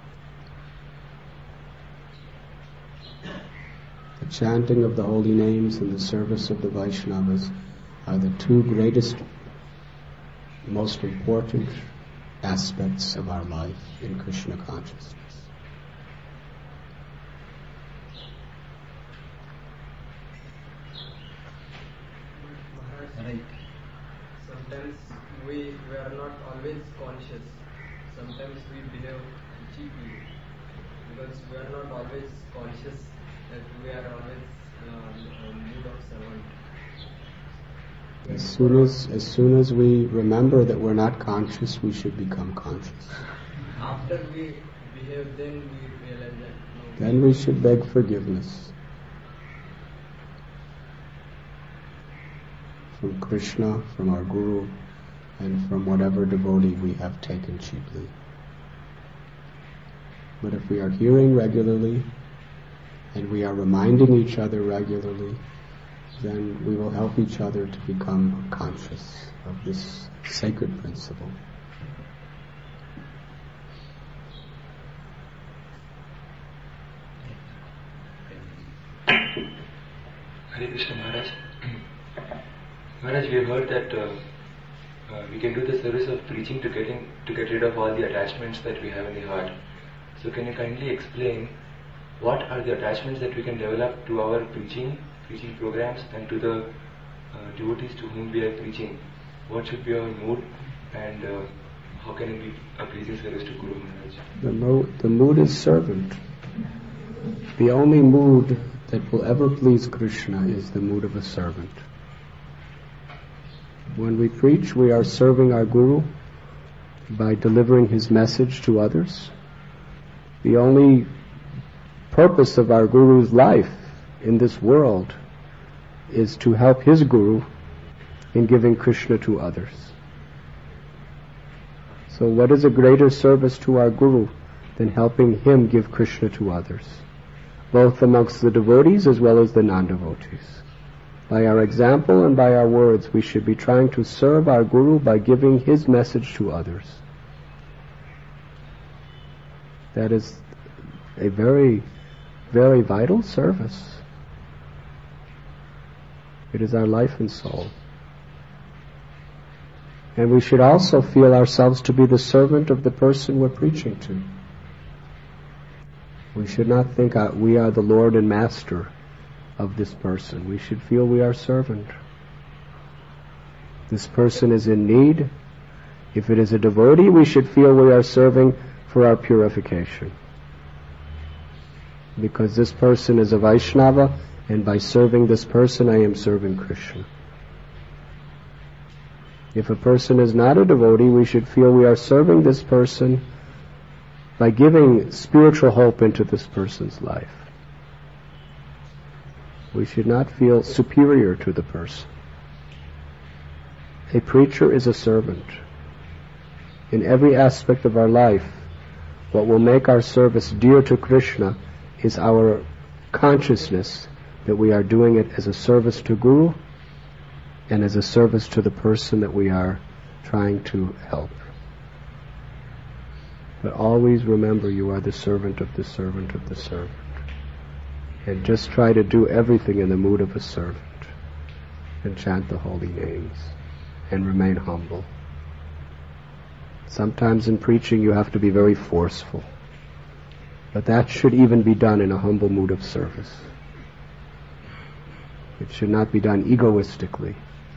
The chanting of the holy names and the service of the Vaishnavas are the two greatest, most important aspects of our life in Krishna consciousness. Maharaj, sometimes we, we are not always conscious. Sometimes we behave cheaply because we are not always conscious that we are always uh, in mood of servant. As soon as, as soon as we remember that we're not conscious, we should become conscious. After we behave, then we realize that no. Then we should beg forgiveness from Krishna, from our Guru, and from whatever devotee we have taken cheaply. But if we are hearing regularly, and we are reminding each other regularly, then we will help each other to become conscious of this sacred principle. Hare Krishna Maharaj. Maharaj, we have heard that uh, uh, we can do the service of preaching to getting to get rid of all the attachments that we have in the heart. So can you kindly explain what are the attachments that we can develop to our preaching, preaching programs, and to the uh, devotees to whom we are preaching? What should be our mood, and uh, how can it be a pleasing service to Guru Maharaj? The, mo- the mood is servant. The only mood that will ever please Krishna is the mood of a servant. When we preach, we are serving our Guru by delivering his message to others. The only purpose of our Guru's life in this world is to help his Guru in giving Krishna to others. So what is a greater service to our Guru than helping him give Krishna to others, both amongst the devotees as well as the non-devotees? By our example and by our words, we should be trying to serve our Guru by giving his message to others. That is a very, very vital service. It is our life and soul. And we should also feel ourselves to be the servant of the person we're preaching to. We should not think uh, we are the Lord and Master of this person. We should feel we are servant. This person is in need. If it is a devotee, we should feel we are serving for our purification. Because this person is a Vaishnava, and by serving this person, I am serving Krishna. If a person is not a devotee, we should feel we are serving this person by giving spiritual hope into this person's life. We should not feel superior to the person. A preacher is a servant. In every aspect of our life, what will make our service dear to Krishna is our consciousness that we are doing it as a service to Guru and as a service to the person that we are trying to help. But always remember you are the servant of the servant of the servant. And just try to do everything in the mood of a servant. And chant the holy names. And remain humble. Sometimes in preaching you have to be very forceful. But that should even be done in a humble mood of service. It should not be done egoistically.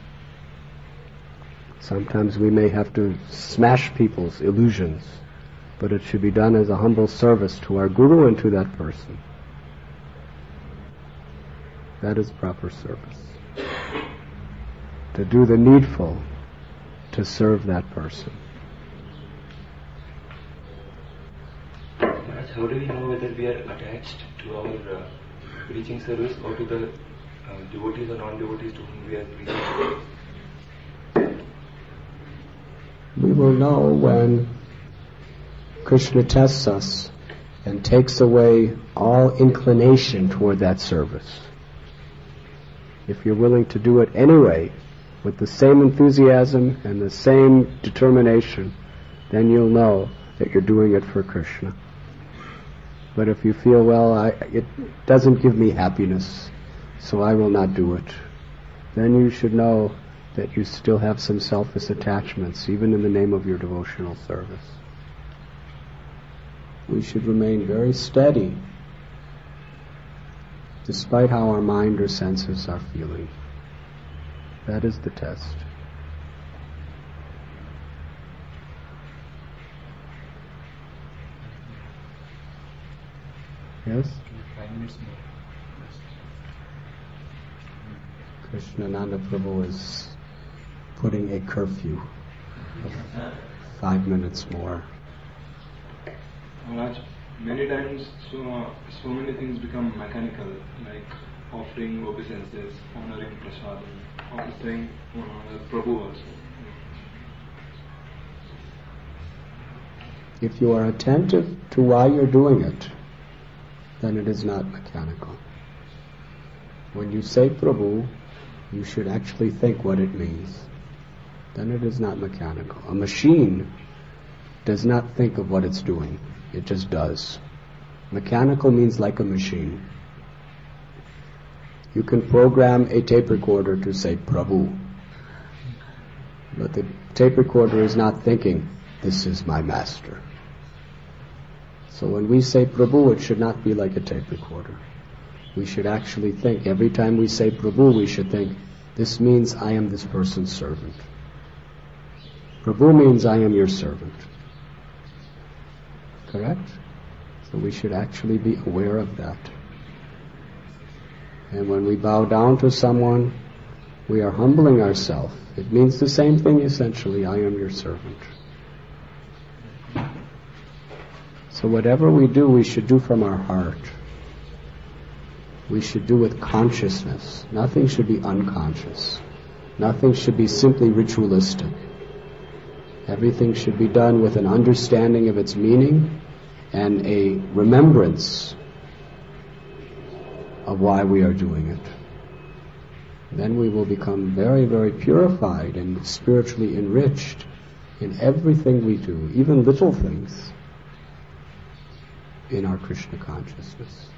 Sometimes we may have to smash people's illusions, but it should be done as a humble service to our Guru and to that person. That is proper service. To do the needful to serve that person. Maharaj, how do we know whether we are attached to our uh, preaching service or to the uh, devotees or non-devotees to whom we are preaching? We will know when Krishna tests us and takes away all inclination toward that service. If you're willing to do it anyway, with the same enthusiasm and the same determination, then you'll know that you're doing it for Krishna. But if you feel, well, I, it doesn't give me happiness, so I will not do it, then you should know that you still have some selfish attachments, even in the name of your devotional service. We should remain very steady, despite how our mind or senses are feeling. That is the test. Yes? Five minutes more. Krishnananda Prabhu is putting a curfew of five minutes more. Maharaj, many times so, uh, so many things become mechanical, like offering obeisances, honoring prasadam, or saying uh, Prabhu also. If you are attentive to why you're doing it, then it is not mechanical. When you say Prabhu, You should actually think what it means. Then it is not mechanical. A machine does not think of what it's doing. It just does. Mechanical means like a machine. You can program a tape recorder to say Prabhu. But the tape recorder is not thinking, this is my master. So when we say Prabhu, it should not be like a tape recorder. We should actually think, every time we say Prabhu, we should think, this means I am this person's servant. Prabhu means I am your servant. Correct? So we should actually be aware of that. And when we bow down to someone, we are humbling ourselves. It means the same thing essentially, I am your servant. So whatever we do, we should do from our heart. We should do with consciousness. Nothing should be unconscious. Nothing should be simply ritualistic. Everything should be done with an understanding of its meaning and a remembrance of why we are doing it. Then we will become very, very purified and spiritually enriched in everything we do, even little things in our Krishna consciousness.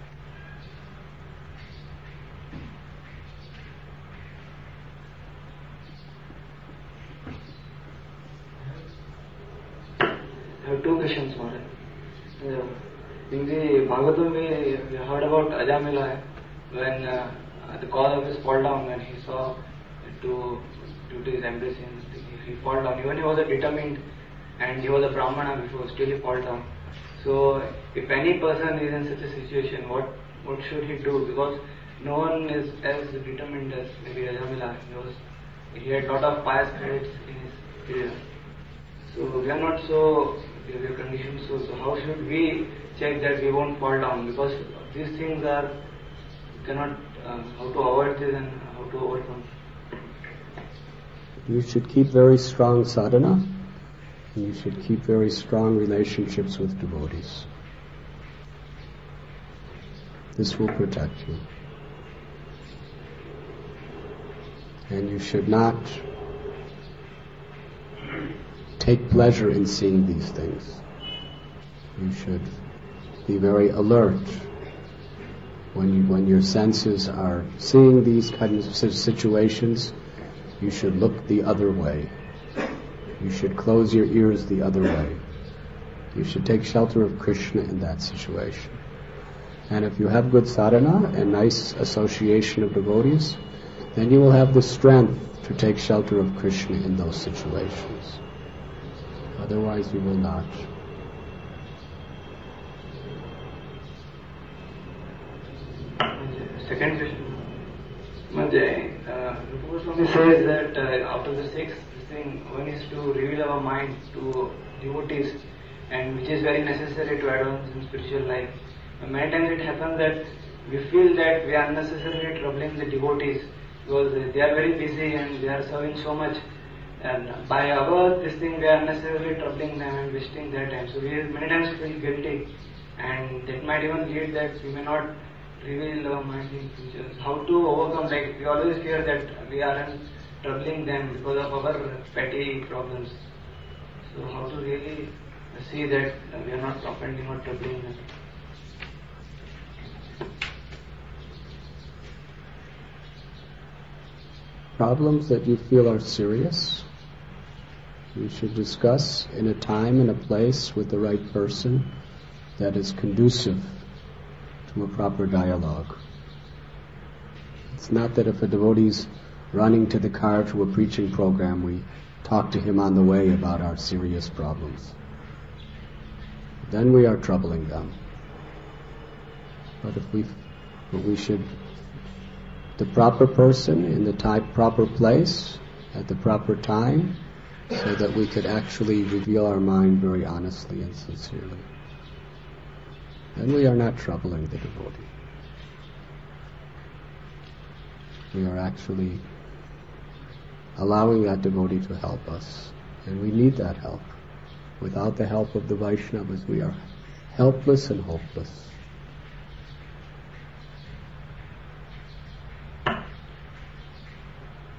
I have two questions, Maharaj. Uh, in the Bhagavatam, we, we heard about Ajamila when uh, the cause of his fall down, when he saw to, due to his ambition, he, he fall down. Even he was a determined and he was a Brahmana before, still he fall down. So, if any person is in such a situation, what what should he do? Because no one is as determined as maybe Ajamila. He was, he had lot of pious credits in his period. So we are not so, we are conditioned so, so how should we check that we won't fall down? Because these things are, cannot, uh, how to avoid this and how to overcome. You should keep very strong sadhana, and you should keep very strong relationships with devotees. This will protect you. And you should not take pleasure in seeing these things. You should be very alert when you, when your senses are seeing these kinds of situations. You should look the other way. You should close your ears the other way. You should take shelter of Krishna in that situation. And if you have good sadhana and nice association of devotees, then you will have the strength to take shelter of Krishna in those situations. Otherwise you will not. Second question. Manjay, uh, Rupa Goswami says that uh, after the sixth thing, one is to reveal our mind to devotees, and which is very necessary to advance in spiritual life. And many times it happens that we feel that we are unnecessarily troubling the devotees because they are very busy and they are serving so much. And by our this thing, we are unnecessarily troubling them and wasting their time. So we many times feel guilty, and that might even lead that we may not reveal our mind in future. How to overcome? Like we always fear that we aren't troubling them because of our petty problems. So how to really see that we are not offending or troubling them? Problems that you feel are serious, you should discuss in a time and a place with the right person that is conducive to a proper dialogue. It's not that if a devotee is running to the car to a preaching program, we talk to him on the way about our serious problems. Then we are troubling them. But if we, but we should, the proper person in the type, proper place at the proper time, so that we could actually reveal our mind very honestly and sincerely. Then we are not troubling the devotee. We are actually allowing that devotee to help us. And we need that help. Without the help of the Vaishnavas, we are helpless and hopeless.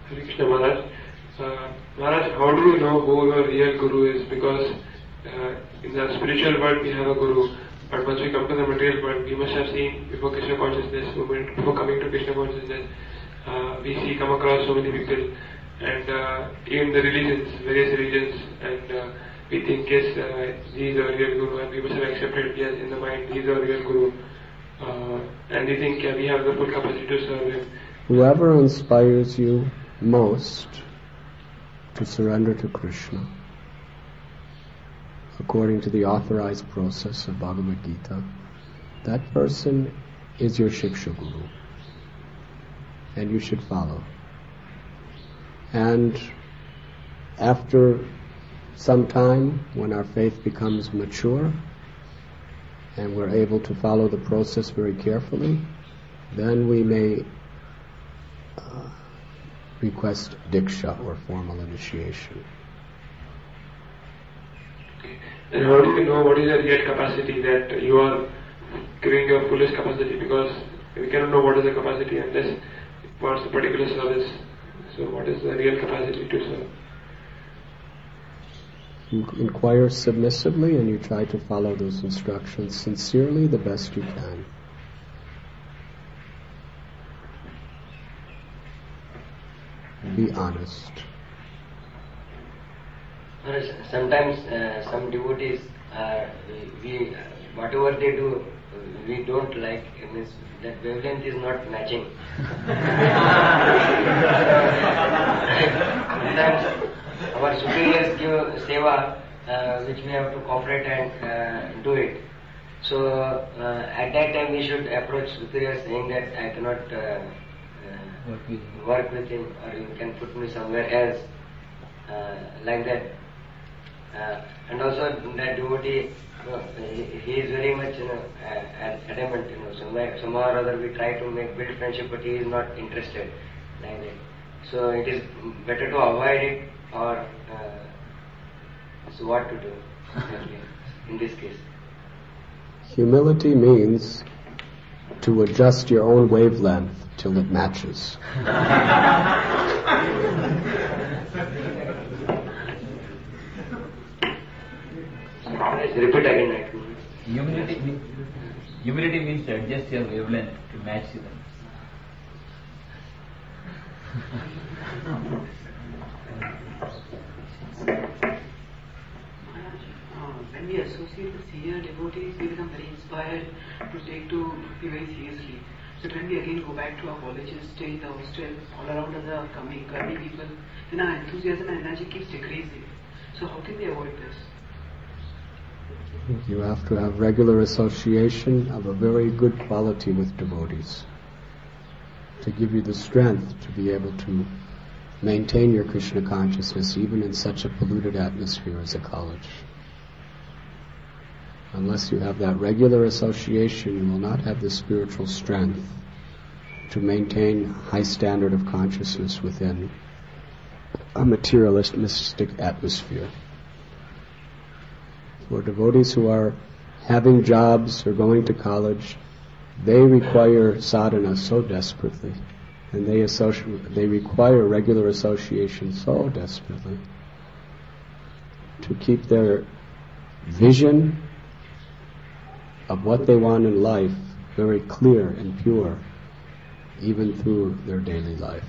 Hare Krishna Maharaj. Uh, Maharaj, how do you know who your real guru is? Because uh, in the spiritual world we have a guru, but once we come to the material world, we must have seen before Krishna consciousness movement, before coming to Krishna consciousness, uh, we see come across so many people, and uh, even the religions, various religions, and uh, we think yes, uh, he is our real guru, and we must have accepted yes in the mind he is our real guru, uh, and we think yeah, we have the full capacity to serve him. Whoever inspires you most to surrender to Krishna, according to the authorized process of Bhagavad Gita, that person is your Shiksha Guru, and you should follow. And after some time, when our faith becomes mature and we're able to follow the process very carefully, then we may uh, request Diksha or formal initiation. And how do you know what is your real capacity, that you are giving your fullest capacity? Because we cannot know what is the capacity unless for a particular service. So what is the real capacity to serve? You inquire submissively and you try to follow those instructions sincerely the best you can. Be honest. Sometimes uh, some devotees, uh, we, whatever they do, we don't like. It means that wavelength is not matching. Sometimes our superiors give seva, uh, which we have to cooperate and uh, do it. So uh, at that time we should approach superiors saying that I cannot uh, uh, work, with work with him, or you can put me somewhere else, uh, like that. Uh, and also that devotee, you know, he, he is very much, you know, uh, adamant, you know, somehow, somehow or other we try to make build friendship, but he is not interested, like that. So it is better to avoid it, or uh, so what to do in this case? Humility means to adjust your own wavelength till it matches. Repeat again. Humility means, humility means to adjust your wavelength to match them. When we associate with senior devotees, we become very inspired to take to be very seriously. So when we again go back to our colleges, stay in the hostel, all around us are coming, coming people, then our enthusiasm and energy keeps decreasing. So how can we avoid this? You have to have regular association of a very good quality with devotees to give you the strength to be able to maintain your Krishna consciousness even in such a polluted atmosphere as a college. Unless you have that regular association, you will not have the spiritual strength to maintain high standard of consciousness within a materialistic atmosphere. For devotees who are having jobs or going to college, they require sadhana so desperately, and they associ- they require regular association so desperately to keep their vision of what they want in life very clear and pure, even through their daily life.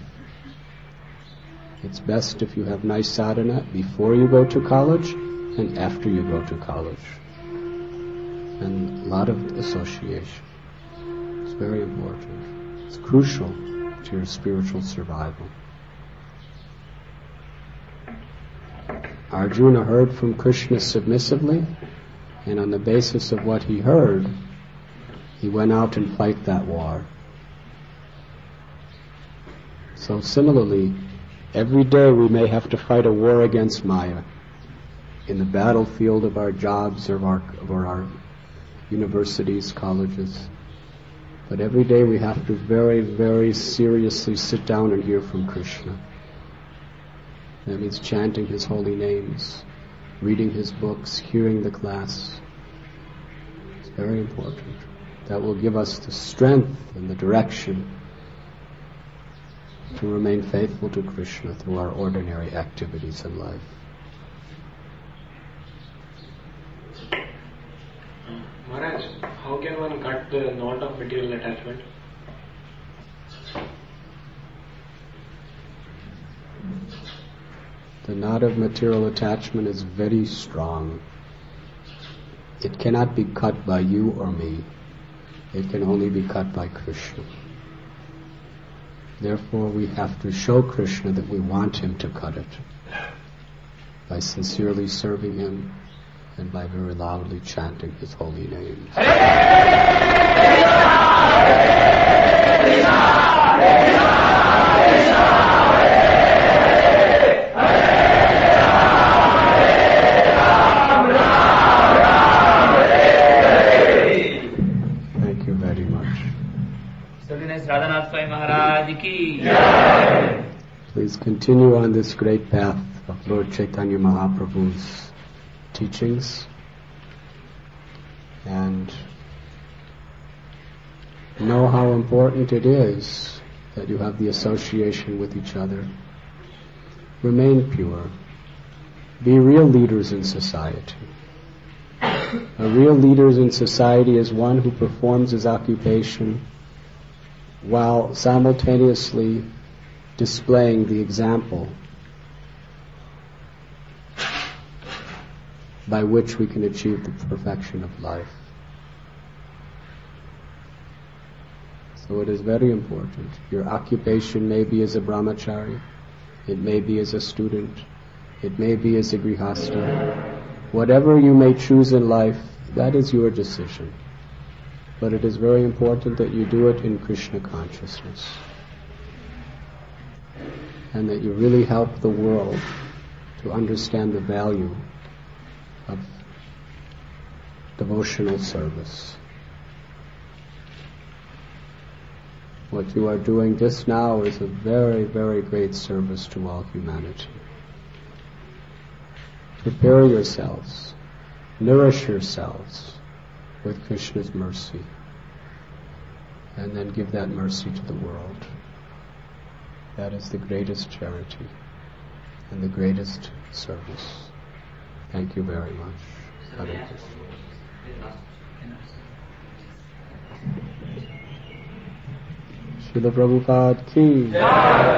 It's best if you have nice sadhana before you go to college and after you go to college. And a lot of association. It's very important. It's crucial to your spiritual survival. Arjuna heard from Krishna submissively, and on the basis of what he heard, he went out and fight that war. So similarly, every day we may have to fight a war against Maya in the battlefield of our jobs or our, or our universities, colleges. But every day we have to very, very seriously sit down and hear from Krishna. That means chanting his holy names, reading his books, hearing the class. It's very important. That will give us the strength and the direction to remain faithful to Krishna through our ordinary activities in life. Maharaj, how can one cut the knot of material attachment? The knot of material attachment is very strong. It cannot be cut by you or me. It can only be cut by Krishna. Therefore, we have to show Krishna that we want him to cut it by sincerely serving him and by very loudly chanting his holy names. Thank you very much. Radhanath Swami Maharaj ki. Please continue on this great path of Lord Chaitanya Mahaprabhu's teachings and know how important it is that you have the association with each other. Remain pure. Be real leaders in society. A real leader in society is one who performs his occupation while simultaneously displaying the example by which we can achieve the perfection of life. So it is very important. Your occupation may be as a brahmachari, it may be as a student, it may be as a grihastha. Whatever you may choose in life, that is your decision. But it is very important that you do it in Krishna consciousness and that you really help the world to understand the value of devotional service. What you are doing just now is a very, very great service to all humanity. Prepare yourselves, nourish yourselves with Krishna's mercy, and then give that mercy to the world. That is the greatest charity and the greatest service. Thank you very much. Hare Krishna. Srila Prabhupada ki.